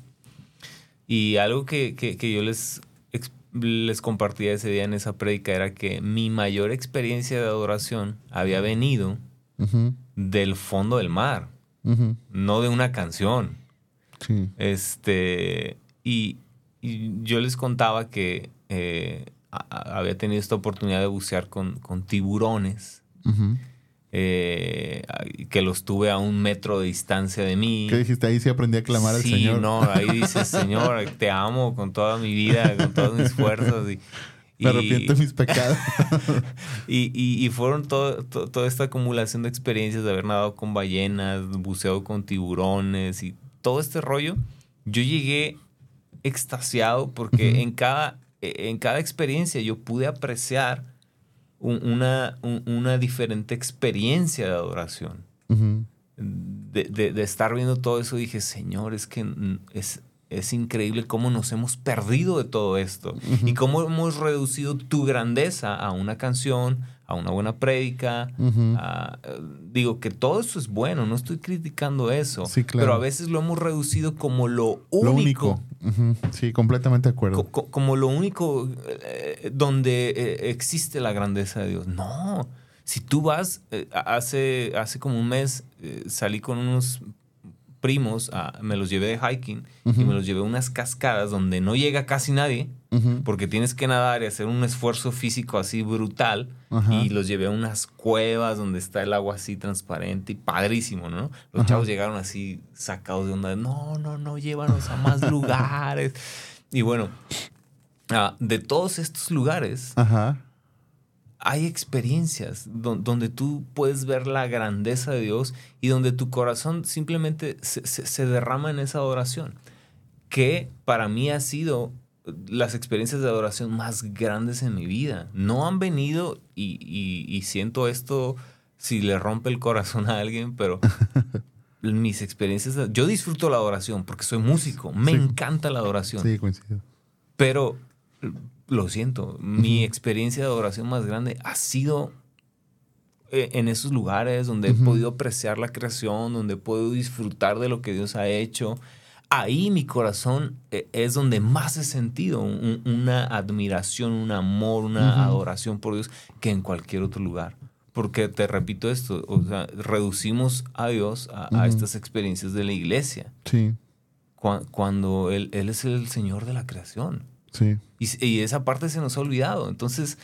y algo que, que, que yo les, les compartía ese día en esa prédica era que mi mayor experiencia de adoración había venido uh-huh. del fondo del mar, uh-huh. no de una canción. Sí. Este, y, y yo les contaba que eh, a, había tenido esta oportunidad de bucear con, con tiburones, uh-huh. eh, que los tuve a un metro de distancia de mí. ¿Qué dijiste? Ahí sí aprendí a clamar sí, al Señor. Sí, no, ahí dices, Señor, te amo con toda mi vida, con todas mis fuerzas. Y, Me arrepiento de mis pecados. y, y, y fueron todo, to, toda esta acumulación de experiencias de haber nadado con ballenas, buceado con tiburones y todo este rollo. Yo llegué extasiado porque uh-huh. en, cada, en cada experiencia yo pude apreciar un, una, un, una diferente experiencia de adoración. Uh-huh. De, de, de estar viendo todo eso, dije, Señor, es que es... Es increíble cómo nos hemos perdido de todo esto uh-huh. y cómo hemos reducido tu grandeza a una canción, a una buena prédica. Uh-huh. A, digo que todo eso es bueno, no estoy criticando eso, sí, claro. pero a veces lo hemos reducido como lo único. Lo único. Uh-huh. Sí, completamente de acuerdo. Co- como lo único eh, donde eh, existe la grandeza de Dios. No, si tú vas, eh, hace, hace como un mes eh, salí con unos primos, uh, me los llevé de hiking uh-huh. y me los llevé a unas cascadas donde no llega casi nadie uh-huh. porque tienes que nadar y hacer un esfuerzo físico así brutal uh-huh. y los llevé a unas cuevas donde está el agua así transparente y padrísimo, ¿no? Los uh-huh. chavos llegaron así sacados de onda, no, no, no, llévanos a más lugares. Y bueno, uh, de todos estos lugares uh-huh. hay experiencias don, donde tú puedes ver la grandeza de Dios y donde tu corazón simplemente se, se, se derrama en esa adoración, que para mí ha sido las experiencias de adoración más grandes en mi vida. No han venido, y, y, y siento esto si le rompe el corazón a alguien, pero mis experiencias, yo disfruto la adoración porque soy músico, me sí. encanta la adoración. Sí, coincido. Pero, lo siento, mi Uh-huh. experiencia de adoración más grande ha sido en esos lugares donde Uh-huh. he podido apreciar la creación, donde he podido disfrutar de lo que Dios ha hecho. Ahí mi corazón es donde más he sentido un, una admiración, un amor, una uh-huh. adoración por Dios que en cualquier otro lugar. Porque te repito esto, o sea, reducimos a Dios a, uh-huh. a estas experiencias de la iglesia. Sí. Cuando, cuando él, él es el Señor de la creación. Sí. Y, y esa parte se nos ha olvidado. Entonces,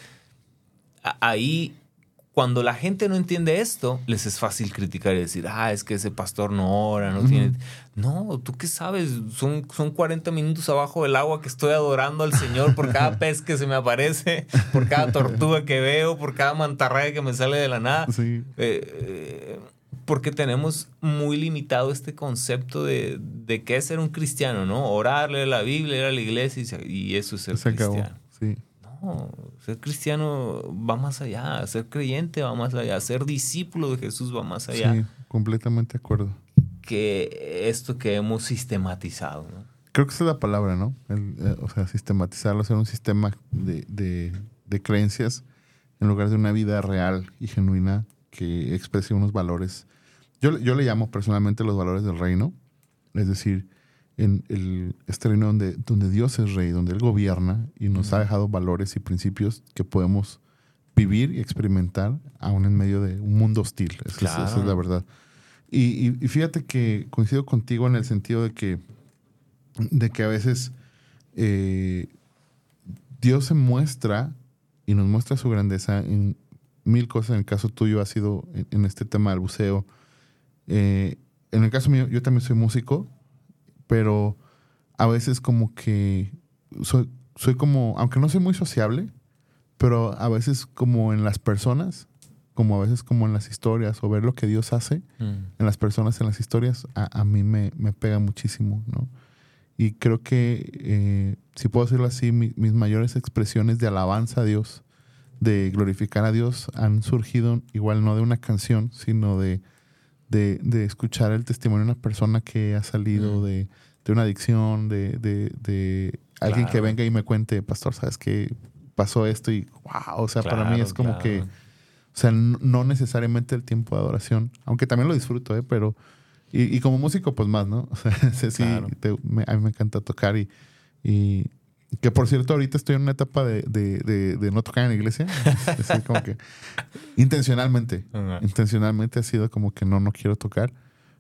a, ahí... Cuando la gente no entiende esto, les es fácil criticar y decir, ah, es que ese pastor no ora, no uh-huh. tiene... No, ¿tú qué sabes? Son, son cuarenta minutos abajo del agua que estoy adorando al Señor por cada pez que se me aparece, por cada tortuga que veo, por cada mantarraya que me sale de la nada. Sí. Eh, eh, porque tenemos muy limitado este concepto de, de qué es ser un cristiano, ¿no? Orar, leer la Biblia, ir a la iglesia y, se, y eso es ser se cristiano. Acabó. Sí. No, ser cristiano va más allá, ser creyente va más allá, ser discípulo de Jesús va más allá. Sí, completamente de acuerdo. Que esto que hemos sistematizado, ¿no? Creo que esa es la palabra, ¿no? El, eh, o sea, sistematizarlo, hacer un sistema de, de, de creencias en lugar de una vida real y genuina que exprese unos valores. Yo, yo le llamo personalmente los valores del reino, es decir, en el, este reino donde, donde Dios es rey, donde Él gobierna y nos uh-huh. ha dejado valores y principios que podemos vivir y experimentar aún en medio de un mundo hostil. Esa, claro. es, esa es la verdad. Y, y, y fíjate que coincido contigo en el sentido de que, de que a veces eh, Dios se muestra y nos muestra su grandeza en mil cosas. En el caso tuyo ha sido en, en este tema del buceo. Eh, en el caso mío, yo también soy músico, pero a veces como que soy, soy como, aunque no soy muy sociable, pero a veces como en las personas, como a veces como en las historias, o ver lo que Dios hace mm. en las personas, en las historias, a, a mí me, me pega muchísimo, ¿no? Y creo que, eh, si puedo decirlo así, mi, mis mayores expresiones de alabanza a Dios, de glorificar a Dios, han surgido igual no de una canción, sino de De, de escuchar el testimonio de una persona que ha salido mm. de, de una adicción, de, de, de alguien claro. que venga y me cuente, pastor, ¿sabes qué? Pasó esto y wow, o sea, claro, para mí es como claro. que, o sea, no, no necesariamente el tiempo de adoración, aunque también lo disfruto, ¿eh? Pero, y, y como músico, pues más, ¿no? O sea, sí, claro. te, me, a mí me encanta tocar y, y que por cierto, ahorita estoy en una etapa de, de, de, de no tocar en la iglesia. Es decir, como que intencionalmente, uh-huh. intencionalmente ha sido como que no, no quiero tocar.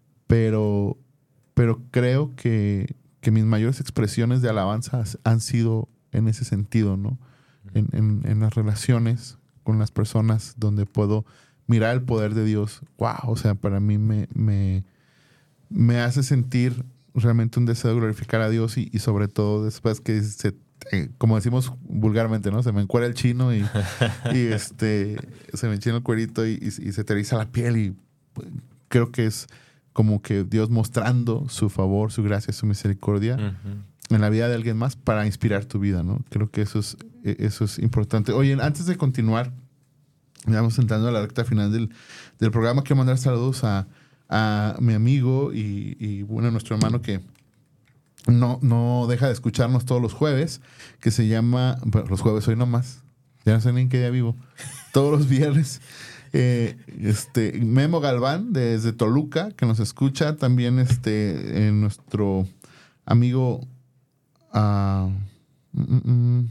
Pero, pero creo que, que mis mayores expresiones de alabanza han sido en ese sentido, ¿no? Uh-huh. En, en, en las relaciones con las personas donde puedo mirar el poder de Dios. Wow, o sea, para mí me, me, me hace sentir realmente un deseo de glorificar a Dios y, y sobre todo después que se, eh, como decimos vulgarmente, ¿no? Se me encuera el chino y, y este, se me enchina el cuerito y, y, y se te eriza la piel y pues, creo que es como que Dios mostrando su favor, su gracia, su misericordia uh-huh. en la vida de alguien más para inspirar tu vida, ¿no? Creo que eso es, eso es importante. Oye, antes de continuar, ya vamos entrando a la recta final del, del programa, quiero mandar saludos a a mi amigo y, y bueno, nuestro hermano que no, no deja de escucharnos todos los jueves, que se llama, bueno, los jueves hoy nomás, ya no sé ni en qué día vivo, todos los viernes, eh, este, Memo Galván desde Toluca, que nos escucha, también este, eh, nuestro amigo uh, mm, mm,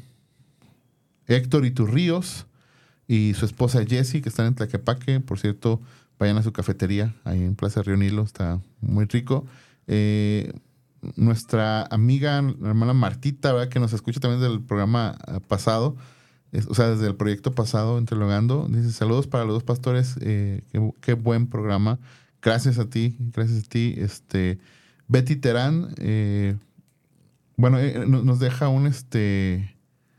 Héctor Iturríos y su esposa Jessie, que están en Tlaquepaque, por cierto. Vayan a su cafetería, ahí en Plaza Río Nilo, está muy rico. Eh, nuestra amiga, la hermana Martita, ¿verdad? Que nos escucha también del programa pasado, es, o sea, desde el proyecto pasado, Entrelogando, dice, saludos para los dos pastores, eh, qué, qué buen programa. Gracias a ti, gracias a ti. Este, Betty Terán, eh, bueno, eh, nos deja un... este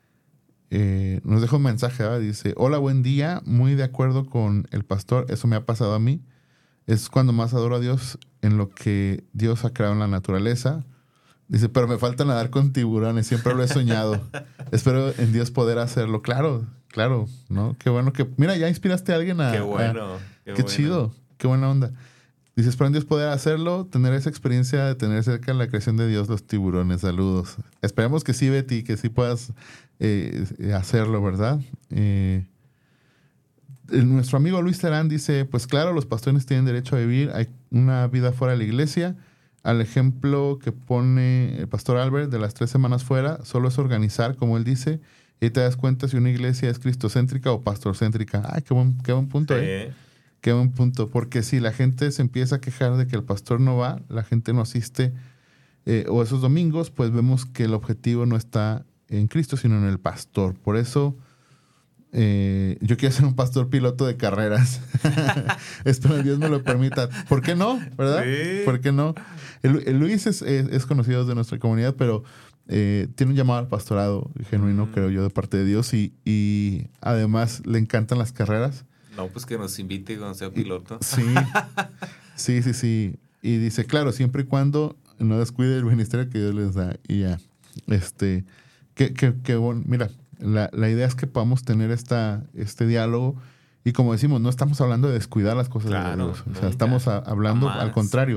Eh, nos deja un mensaje, ¿verdad? Dice, hola, buen día, muy de acuerdo con el pastor, eso me ha pasado a mí, es cuando más adoro a Dios en lo que Dios ha creado en la naturaleza. Dice, pero me falta nadar con tiburones, siempre lo he soñado, espero en Dios poder hacerlo. Claro, claro, ¿no? Qué bueno que, mira, ya inspiraste a alguien a... Qué bueno. A, qué qué bueno. Chido, qué buena onda. Dice, espero en Dios poder hacerlo, tener esa experiencia de tener cerca la creación de Dios los tiburones. Saludos. Esperemos que sí, Betty, que sí puedas eh, hacerlo, ¿verdad? Eh, nuestro amigo Luis Terán dice, pues claro, los pastores tienen derecho a vivir hay una vida fuera de la iglesia. Al ejemplo que pone el pastor Albert de las tres semanas fuera, solo es organizar, como él dice, y te das cuenta si una iglesia es cristocéntrica o pastorcéntrica. Ay, qué buen, qué buen punto, sí. ¿eh? Qué buen punto, porque si la gente se empieza a quejar de que el pastor no va, la gente no asiste, eh, o esos domingos, pues vemos que el objetivo no está en Cristo, sino en el pastor. Por eso eh, yo quiero ser un pastor piloto de carreras. Espero que Dios me lo permita. ¿Por qué no? ¿Verdad? Sí. ¿Por qué no? El, el Luis es, es, es conocido de nuestra comunidad, pero eh, tiene un llamado al pastorado genuino, mm. creo yo, de parte de Dios, y, y además le encantan las carreras. No, pues que nos invite cuando sea piloto. Sí, sí, sí, sí. Y dice, claro, siempre y cuando no descuide el ministerio que Dios les da. Y ya, este, que, que, que bueno, mira, la, la idea es que podamos tener esta, este diálogo. Y como decimos, no estamos hablando de descuidar las cosas claro, de Dios. O sea, nunca, estamos a, hablando, jamás. Al contrario,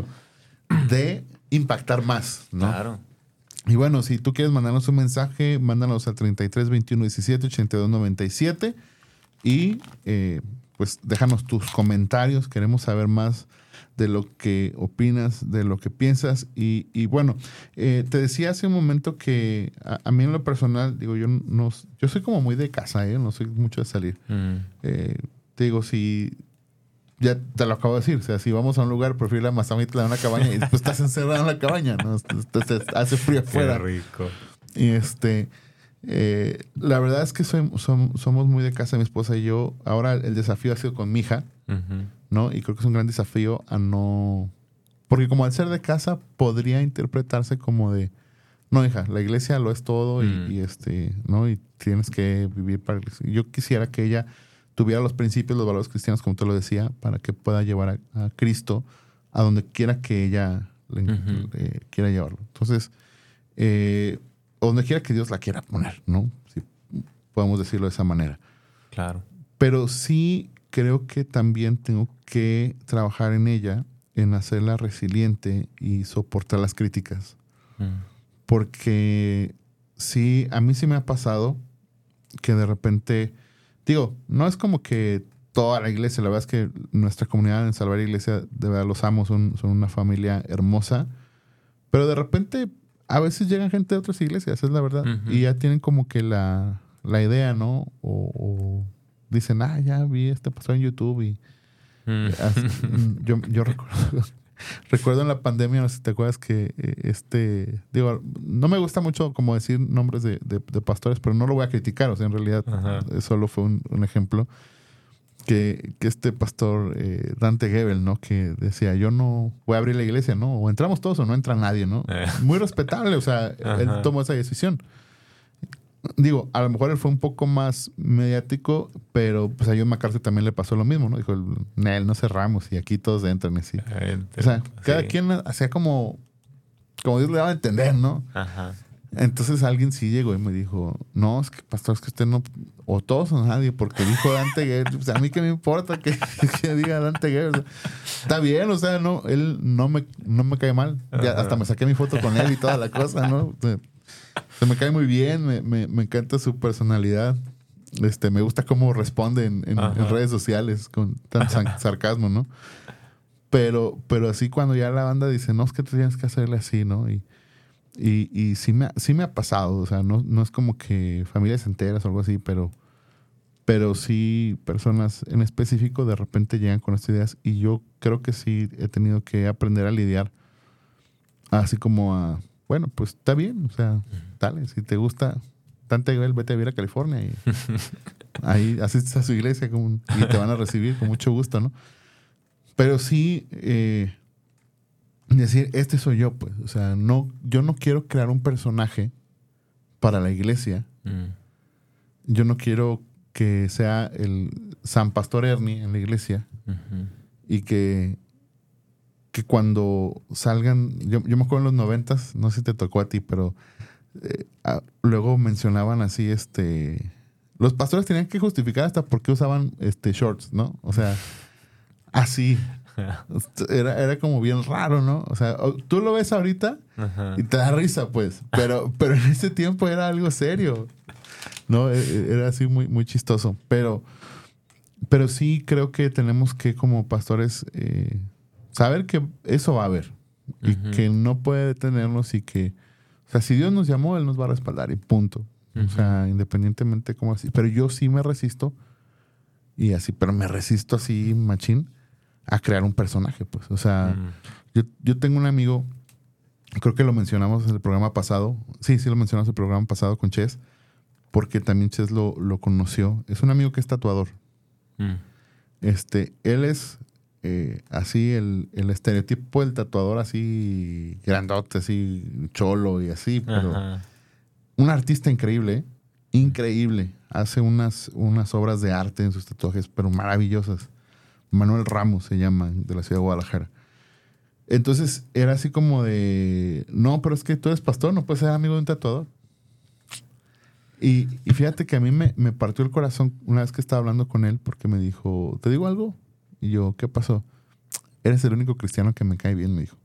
de impactar más, ¿no? Claro. Y bueno, si tú quieres mandarnos un mensaje, mándanos al treinta y tres, veintiuno, diecisiete, ochenta y dos, noventa y siete. Y eh, pues déjanos tus comentarios. Queremos saber más de lo que opinas, de lo que piensas. Y, y bueno, eh, te decía hace un momento que a, a mí en lo personal, digo, yo no, yo soy como muy de casa, ¿eh? No soy mucho de salir. Mm. Eh, te digo, si... Ya te lo acabo de decir. O sea, si vamos a un lugar, prefiero ir a Mazamitla a una cabaña y después estás encerrado en la cabaña, ¿no? Entonces hace frío afuera. Qué rico. Y este... Eh, la verdad es que soy, som, somos muy de casa, mi esposa y yo. Ahora el desafío ha sido con mi hija, uh-huh. ¿no? Y creo que es un gran desafío a no... Porque como al ser de casa podría interpretarse como de... No, hija, la iglesia lo es todo y, mm. y este, ¿no? Y tienes que vivir para la iglesia. Yo quisiera que ella tuviera los principios, los valores cristianos, como te lo decía, para que pueda llevar a, a Cristo a donde quiera que ella le, uh-huh. le quiera llevarlo. Entonces, eh... donde quiera que Dios la quiera poner, ¿no? Si podemos decirlo de esa manera. Claro. Pero sí creo que también tengo que trabajar en ella, en hacerla resiliente y soportar las críticas. Mm. Porque sí, a mí sí me ha pasado que de repente, digo, no es como que toda la iglesia, la verdad es que nuestra comunidad en Salvar Iglesia, de verdad los amo, son, son una familia hermosa, pero de repente... A veces llegan gente de otras iglesias, es la verdad. Uh-huh. Y ya tienen como que la, la idea, ¿no? O, o dicen, ah, ya vi este pastor en YouTube. Y uh-huh. así, yo, yo recuerdo, recuerdo en la pandemia, no sé si te acuerdas que este... Digo, no me gusta mucho como decir nombres de, de, de pastores, pero no lo voy a criticar. O sea, en realidad uh-huh. solo fue un, un ejemplo. Que, que este pastor eh, Dante Gebel, ¿no? Que decía, yo no voy a abrir la iglesia, ¿no? O entramos todos o no entra nadie, ¿no? Eh. Muy respetable, o sea, ajá. él tomó esa decisión. Digo, a lo mejor él fue un poco más mediático, pero pues a John MacArthur también le pasó lo mismo, ¿no? Dijo, él no cerramos y aquí todos entran así. Eh, o sea, sí. cada quien hacía como, como Dios le daba a entender, ¿no? Ajá. Entonces alguien sí llegó y me dijo, no, es que pastor, es que usted no, o todos o nadie, porque dijo Dante Gebel. O sea, a mí qué me importa que, que diga Dante Gebel. O sea, está bien, o sea, no, él no me, no me cae mal. Ya, hasta me saqué mi foto con él y toda la cosa, ¿no? O sea, se me cae muy bien, me, me, me encanta su personalidad. Este, me gusta cómo responde en, en, en redes sociales con tan sarcasmo, ¿no? Pero, pero así cuando ya la banda dice, no, es que tú tienes que hacerle así, ¿no? Y Y, y sí, me, sí me ha pasado, o sea, no, no es como que familias enteras o algo así, pero, pero sí personas en específico de repente llegan con estas ideas y yo creo que sí he tenido que aprender a lidiar así como a, bueno, pues está bien, o sea, dale, si te gusta Dante Gebel, vete a vivir a California y ahí asistes a su iglesia como, y te van a recibir con mucho gusto, ¿no? Pero sí... Eh, decir, este soy yo, pues. O sea, no, yo no quiero crear un personaje para la iglesia. Mm. Yo no quiero que sea el San Pastor Ernie en la iglesia. Uh-huh. Y que, que cuando salgan... Yo, yo me acuerdo en los noventas, no sé si te tocó a ti, pero eh, a, luego mencionaban así, este... Los pastores tenían que justificar hasta por qué usaban este, shorts, ¿no? O sea, así... Era, era como bien raro, ¿no? O sea, tú lo ves ahorita Ajá. y te da risa, pues. Pero, pero en ese tiempo era algo serio. No, era así muy, muy chistoso. Pero, pero sí creo que tenemos que, como pastores, eh, saber que eso va a haber. Y Uh-huh. que no puede detenernos y que... O sea, si Dios nos llamó, Él nos va a respaldar y punto. Uh-huh. O sea, independientemente cómo así. Pero yo sí me resisto y así, pero me resisto así, machín, a crear un personaje, pues. O sea, Uh-huh. yo, yo tengo un amigo, creo que lo mencionamos en el programa pasado. Sí, sí lo mencionamos en el programa pasado con Ches, porque también Ches lo, lo conoció. Es un amigo que es tatuador. Uh-huh. Este, él es eh, así el, el estereotipo del tatuador así grandote, así cholo y así, pero Ajá. un artista increíble, ¿eh? Increíble. Hace unas, unas obras de arte en sus tatuajes, pero maravillosas. Manuel Ramos se llama, de la ciudad de Guadalajara. Entonces era así como de, no, pero es que tú eres pastor, no puedes ser amigo de un tatuador. Y, y fíjate que a mí me, me partió el corazón una vez que estaba hablando con él porque me dijo, ¿te digo algo? Y yo, ¿qué pasó? Eres el único cristiano que me cae bien, me dijo.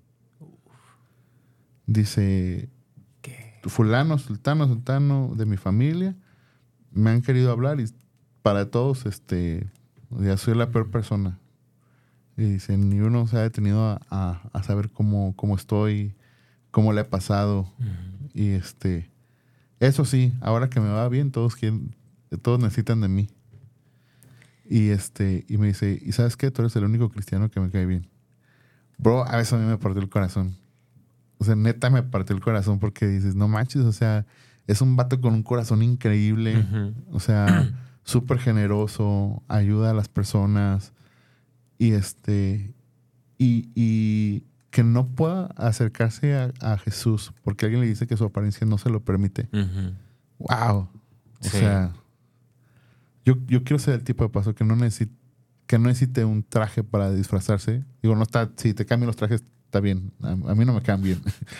Dice, ¿Qué? fulano, sultano, sultano de mi familia me han querido hablar y para todos, este, ya soy la peor persona. Y dice, ni uno se ha detenido a, a, a saber cómo, cómo estoy, cómo le ha pasado. Uh-huh. Y este, eso sí, ahora que me va bien, todos quieren, todos necesitan de mí. Y este, y me dice, ¿y sabes qué? Tú eres el único cristiano que me cae bien. Bro, a veces a mí me partió el corazón. O sea, neta me partió el corazón porque dices, no manches, o sea, es un vato con un corazón increíble. Uh-huh. O sea, súper generoso, ayuda a las personas. Y este, y, y que no pueda acercarse a, a Jesús porque alguien le dice que su apariencia no se lo permite. Uh-huh. Wow. O Sí. sea, yo, yo quiero ser el tipo de pastor que no necesite, que no necesite un traje para disfrazarse. Digo, no está, si te cambian los trajes, está bien. A, a mí no me cambian.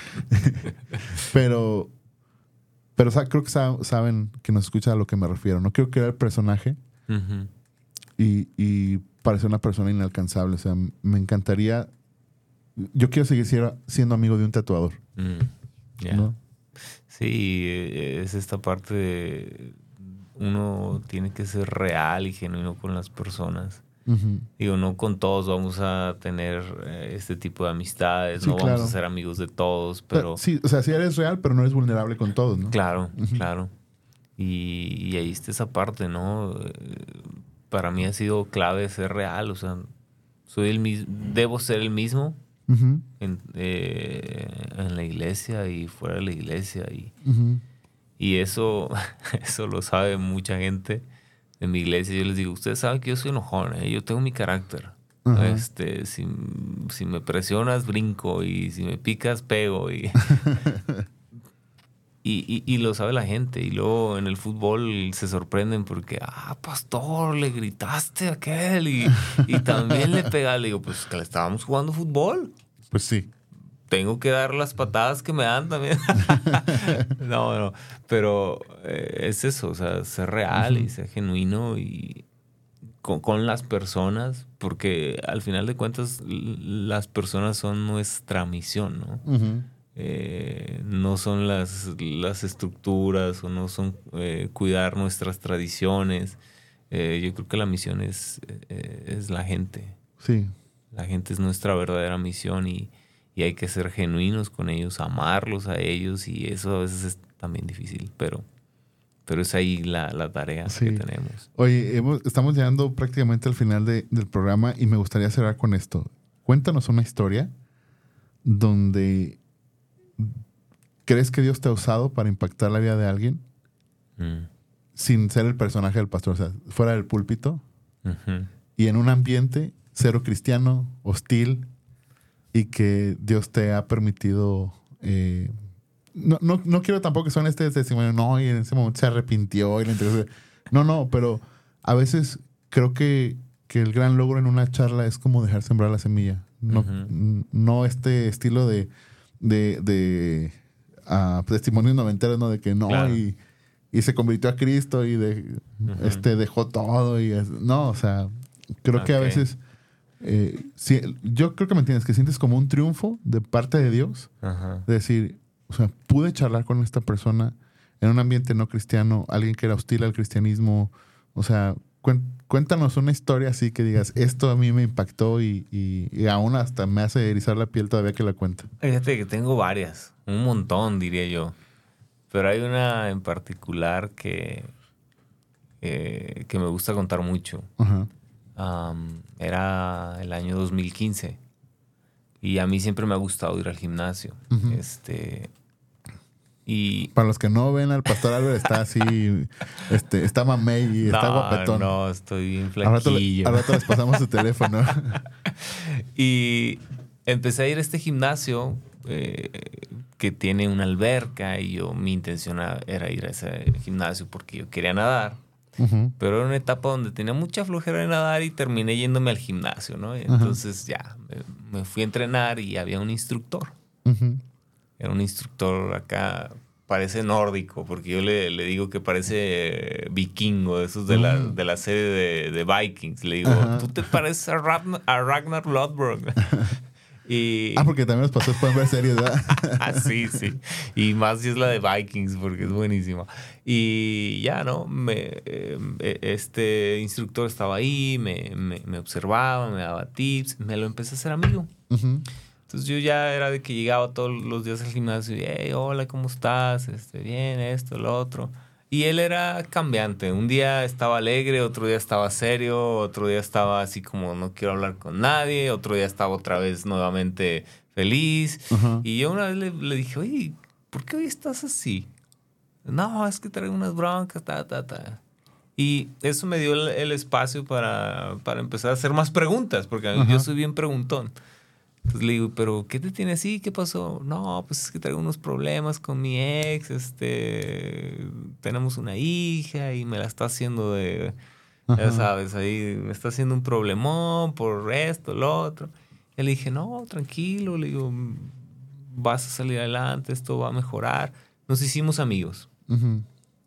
pero, pero o sea, creo que sab, saben que nos escucha a lo que me refiero. No quiero crear el personaje Uh-huh. y, y parecer una persona inalcanzable. O sea, me encantaría. Yo quiero seguir siendo, siendo amigo de un tatuador. Mm, yeah. ¿No? Sí, es esta parte de uno tiene que ser real y genuino con las personas. Uh-huh. Digo, no con todos vamos a tener eh, este tipo de amistades, Sí, no claro. vamos a ser amigos de todos, pero... Sí, o sea, sí eres real, pero no eres vulnerable con todos, ¿no? Claro, Uh-huh. claro. Y, y ahí está esa parte, ¿no? Eh, Para mí ha sido clave ser real, o sea, soy el mismo, debo ser el mismo Uh-huh. en, eh, en la iglesia y fuera de la iglesia y, Uh-huh. y eso, eso lo sabe mucha gente de mi iglesia. Yo les digo, ustedes saben que yo soy enojón, ¿eh? Yo tengo mi carácter. Uh-huh. Este, si, si me presionas, brinco, y si me picas, pego. Y, y, y, y lo sabe la gente. Y luego en el fútbol se sorprenden porque, ah, pastor, le gritaste a aquel y, y también le pegaste. Le digo, pues que le estábamos jugando fútbol. Pues sí. Tengo que dar las patadas que me dan también. no, no. Pero eh, es eso, o sea, ser real Uh-huh. y ser genuino y con, con las personas, porque al final de cuentas las personas son nuestra misión, ¿no? Uh-huh. Eh, no son las, las estructuras o no son eh, cuidar nuestras tradiciones. Eh, yo creo que la misión es, eh, es la gente. Sí. La gente es nuestra verdadera misión y, y hay que ser genuinos con ellos, amarlos a ellos, y eso a veces es también difícil, pero, pero es ahí la, la tarea Sí. que tenemos. Oye, hemos, estamos llegando prácticamente al final de, del programa y me gustaría cerrar con esto. Cuéntanos una historia donde crees que Dios te ha usado para impactar la vida de alguien Mm. sin ser el personaje del pastor, o sea, fuera del púlpito Uh-huh. y en un ambiente cero cristiano, hostil, y que Dios te ha permitido... Eh, no, no, no quiero tampoco que suene este testimonio, no, y en ese momento se arrepintió. Y le entregó. No, no, pero a veces creo que, que el gran logro en una charla es como dejar sembrar la semilla. No, Uh-huh. no este estilo de, de, de uh, testimonios noventeros, ¿no? De que no, Claro. y, y se convirtió a Cristo y de, Uh-huh. este, dejó todo. Y es, no, o sea, creo que a Ok. veces eh, si, yo creo que me entiendes, que sientes como un triunfo de parte de Dios. Ajá. De decir, o sea, pude charlar con esta persona en un ambiente no cristiano, alguien que era hostil al cristianismo. O sea, cuéntanos una historia así que digas, esto a mí me impactó y, y, y aún hasta me hace erizar la piel todavía que la cuenta. Fíjate que tengo varias, un montón diría yo, pero hay una en particular que, eh, que me gusta contar mucho. Ajá. Um, era el año dos mil quince y a mí siempre me ha gustado ir al gimnasio. Uh-huh. Este... Y... Para los que no ven al Pastor Albert, está así, este, está mamey y está no, guapetón. No, estoy bien flaquillo. Al rato les pasamos su teléfono. Y empecé a ir a este gimnasio eh, que tiene una alberca y yo, mi intención era ir a ese gimnasio porque yo quería nadar. Uh-huh. Pero era una etapa donde tenía mucha flojera de nadar y terminé yéndome al gimnasio, ¿no? Entonces uh-huh. ya, me, me fui a entrenar y había un instructor. Uh-huh. Era un instructor acá, parece nórdico, porque yo le, le digo que parece vikingo, de esos de, mm. la, de la serie de, de Vikings. Le digo, ajá. Tú te pareces a Ragnar, a Ragnar Lodbrok. Y... Ah, porque también los pastores pueden ver series, ¿verdad? Sí, sí. Y más si es la de Vikings, porque es buenísima. Y ya, ¿no? Me, eh, este instructor estaba ahí, me, me, me observaba, me daba tips, me lo empecé a hacer amigo. Uh-huh. Entonces yo ya era de que llegaba todos los días al gimnasio y, hey, hola, ¿cómo estás? Este, bien, esto, lo otro. Y él era cambiante. Un día estaba alegre, otro día estaba serio, otro día estaba así como no quiero hablar con nadie, otro día estaba otra vez nuevamente feliz. Uh-huh. Y yo una vez le, le dije, oye, ¿por qué hoy estás así? No, es que traigo unas broncas, ta, ta, ta. Y eso me dio el, el espacio para, para empezar a hacer más preguntas, porque uh-huh. yo soy bien preguntón. Entonces le digo, ¿pero qué te tiene así? ¿Qué pasó? No, pues es que traigo unos problemas con mi ex, este, tenemos una hija y me la está haciendo de, ajá. ya sabes, ahí me está haciendo un problemón por esto, lo otro. Y le dije, no, tranquilo, le digo, vas a salir adelante, esto va a mejorar. Nos hicimos amigos. Uh-huh.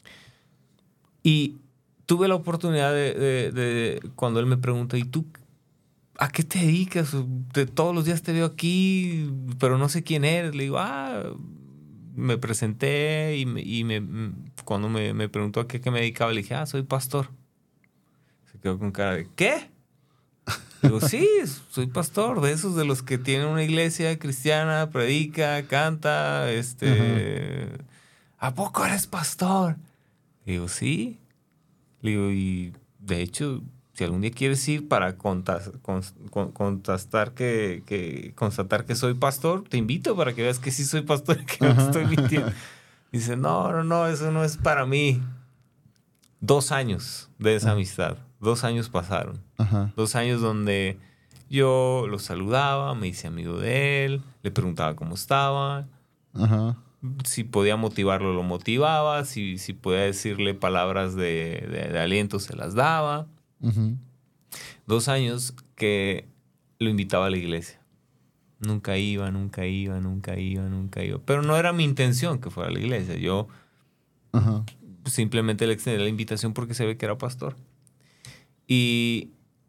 Y tuve la oportunidad de, de, de, cuando él me pregunta, ¿y tú a qué te dedicas? De todos los días te veo aquí, pero no sé quién eres. Le digo, ah, me presenté y, me, y me, cuando me, me preguntó a qué, qué me dedicaba, le dije, ah, soy pastor. Se quedó con cara de, ¿qué? Le digo, sí, soy pastor, de esos de los que tienen una iglesia cristiana, predica, canta, este... Uh-huh. ¿A poco eres pastor? Le digo, sí. Le digo, y de hecho... Si algún día quieres ir para contas, con, con, constatar que, que, constatar que soy pastor, te invito para que veas que sí soy pastor y que no te estoy mintiendo. Dice, no, no, no, eso no es para mí. Dos años de esa uh-huh. amistad. Dos años pasaron. Uh-huh. Dos años donde yo lo saludaba, me hice amigo de él, le preguntaba cómo estaba. Uh-huh. Si podía motivarlo, lo motivaba. Si, si podía decirle palabras de, de, de aliento, se las daba. Uh-huh. Dos años que lo invitaba a la iglesia. Nunca iba, nunca iba, nunca iba, nunca iba. Pero no era mi intención que fuera a la iglesia. Yo uh-huh. simplemente le extendí la invitación porque se ve que era pastor. Y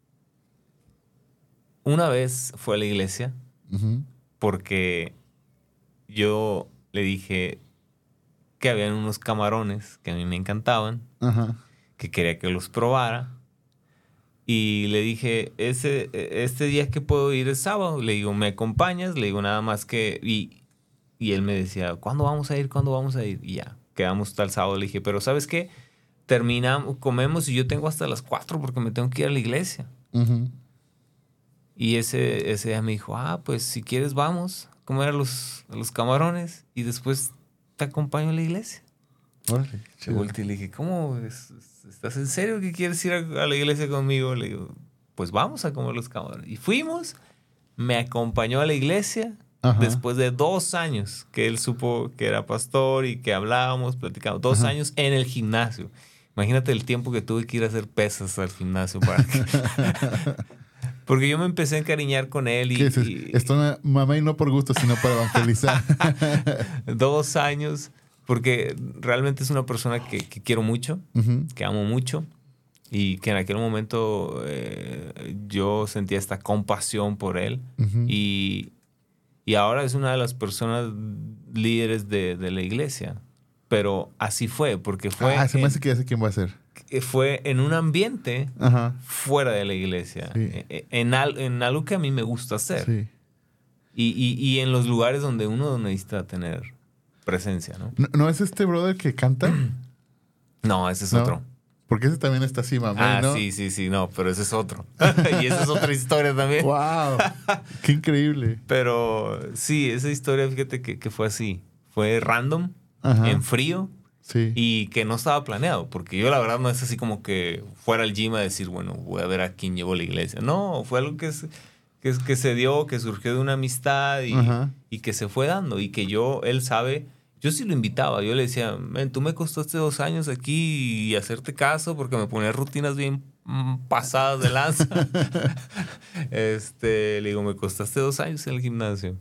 una vez fue a la iglesia uh-huh. porque yo le dije que habían unos camarones que a mí me encantaban, uh-huh. que quería que los probara. Y le dije, ese, este día que puedo ir es sábado. Le digo, ¿me acompañas? Le digo, nada más que... Y, y él me decía, ¿cuándo vamos a ir? ¿Cuándo vamos a ir? Y ya, quedamos hasta el sábado. Le dije, pero ¿sabes qué? Terminamos, comemos y yo tengo hasta las cuatro porque me tengo que ir a la iglesia. Uh-huh. Y ese, ese día me dijo, ah, pues si quieres vamos a comer a los, a los camarones y después te acompaño a la iglesia. Órale, se volteó y le dije, ¿cómo? ¿Estás en serio que quieres ir a la iglesia conmigo? Le digo, pues vamos a comer los camarones. Y fuimos, me acompañó a la iglesia. Ajá. Después de dos años que él supo que era pastor y que hablábamos, platicábamos. Dos Ajá. años en el gimnasio. Imagínate el tiempo que tuve que ir a hacer pesas al gimnasio para que... Porque yo me empecé a encariñar con él y... ¿Qué dices? Y... Esto mamá y no por gusto, sino para evangelizar. Dos años... Porque realmente es una persona que, que quiero mucho, uh-huh. que amo mucho. y que en aquel momento eh, yo sentía esta compasión por él. Uh-huh. Y, y ahora es una de las personas líderes de, de la iglesia. Pero así fue, porque fue... Ah, se me hace que ya sé quién va a ser. Fue en un ambiente uh-huh. fuera de la iglesia. Sí. En, en, al, en algo que a mí me gusta hacer. Sí. Y, y, y en los lugares donde uno necesita tener presencia, ¿no? ¿No, ¿no es este brother que canta? No, ese es ¿No? otro. Porque ese también está así, mamá, ah, ¿no? sí, sí, sí, no, pero ese es otro. Y esa es otra historia también. ¡Wow! ¡Qué increíble! Pero sí, esa historia, fíjate que, que fue así. Fue random, ajá. en frío. Sí. Y que no estaba planeado, porque yo la verdad no es así como que fuera al gym a decir, bueno, voy a ver a quién llevo a la iglesia. No, fue algo que, es, que, es, que se dio, que surgió de una amistad y, y que se fue dando. Y que yo, él sabe, yo sí lo invitaba. Yo le decía, men, tú me costaste dos años aquí y hacerte caso porque me ponía rutinas bien mm, pasadas de lanza. este, le digo, me costaste dos años en el gimnasio.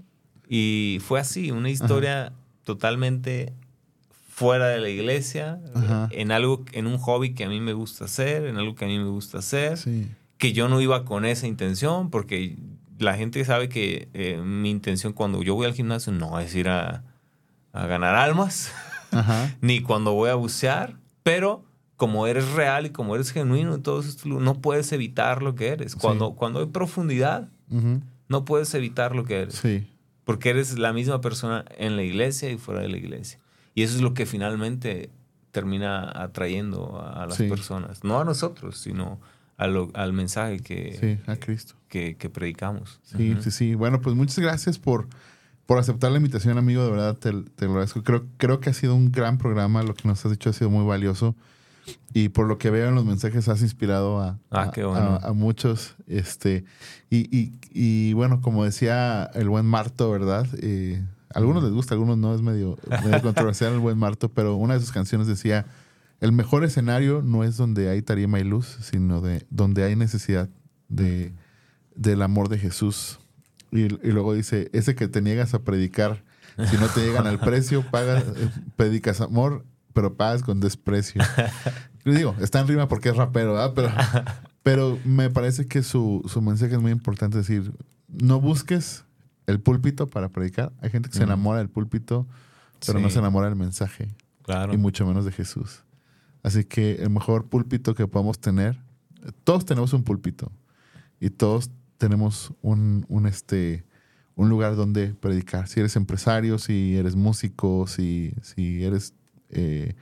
Y fue así, una historia ajá. totalmente... fuera de la iglesia, ajá. en algo, en un hobby que a mí me gusta hacer, en algo que a mí me gusta hacer, sí. que yo no iba con esa intención, porque la gente sabe que eh, mi intención cuando yo voy al gimnasio no es ir a, a ganar almas, ajá. ni cuando voy a bucear, pero como eres real y como eres genuino, entonces no puedes evitar lo que eres. Cuando, sí. cuando hay profundidad, uh-huh. no puedes evitar lo que eres, sí. porque eres la misma persona en la iglesia y fuera de la iglesia. Y eso es lo que finalmente termina atrayendo a las sí. personas. No a nosotros, sino a lo, al mensaje que, sí, a Cristo. que, que predicamos. Sí, uh-huh. sí, sí. Bueno, pues muchas gracias por, por aceptar la invitación, amigo. De verdad, te, te lo agradezco. Creo, creo que ha sido un gran programa. Lo que nos has dicho ha sido muy valioso. Y por lo que veo en los mensajes has inspirado a, ah, qué bueno. a, a muchos. Este, y, y, y bueno, como decía el buen Marto, ¿verdad? Eh, A algunos les gusta, a algunos no, es medio, medio controversial el buen Marto, pero una de sus canciones decía, el mejor escenario no es donde hay tarima y luz, sino de donde hay necesidad de, del amor de Jesús. Y, y luego dice, ese que te niegas a predicar, si no te llegan al precio, pagas, predicas amor, pero pagas con desprecio. Y digo, está en rima porque es rapero, ¿verdad? Pero, pero me parece que su, su mensaje es muy importante, decir, no busques el púlpito para predicar. Hay gente que mm. se enamora del púlpito, pero sí. no se enamora del mensaje. Claro. Y mucho menos de Jesús. Así que el mejor púlpito que podamos tener, todos tenemos un púlpito y todos tenemos un, un, este, un lugar donde predicar. Si eres empresario, si eres músico, si, si eres eh,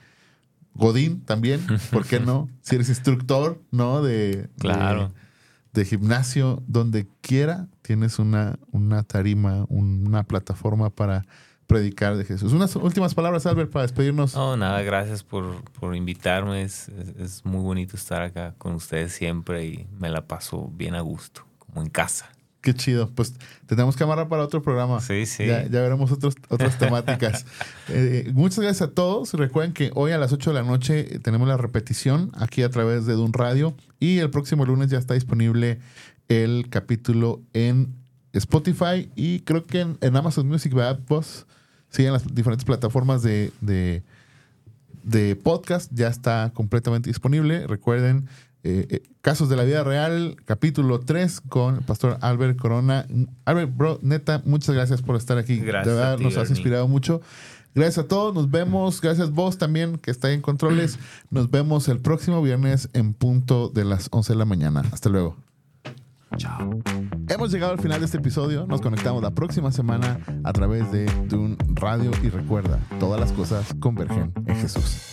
godín también, ¿por qué no? Si eres instructor, ¿no? De, claro. de, de gimnasio, donde quiera tienes una, una tarima, una plataforma para predicar de Jesús. Unas últimas palabras, Albert, para despedirnos. No, nada, gracias por, por invitarme. Es, es, es muy bonito estar acá con ustedes siempre y me la paso bien a gusto, como en casa. Qué chido. Pues te tenemos que amarrar para otro programa. Sí, sí. Ya, ya veremos otros, otras temáticas. eh, muchas gracias a todos. Recuerden que hoy a las ocho de la noche tenemos la repetición aquí a través de Dun Radio y el próximo lunes ya está disponible el capítulo en Spotify y creo que en, en Amazon Music, ¿verdad? Pues sí, en las diferentes plataformas de, de, de podcast ya está completamente disponible. Recuerden, eh, eh, Casos de la Vida Real, capítulo tres con el pastor Albert Corona. Albert, bro, neta, muchas gracias por estar aquí. Gracias. De verdad, ti, nos has Bernie. inspirado mucho. Gracias a todos, nos vemos. Gracias vos también, que está en controles. Nos vemos el próximo viernes en punto de las once de la mañana. Hasta luego. Chao. Hemos llegado al final de este episodio. Nos conectamos la próxima semana a través de Dun Radio. Y recuerda, todas las cosas convergen en Jesús.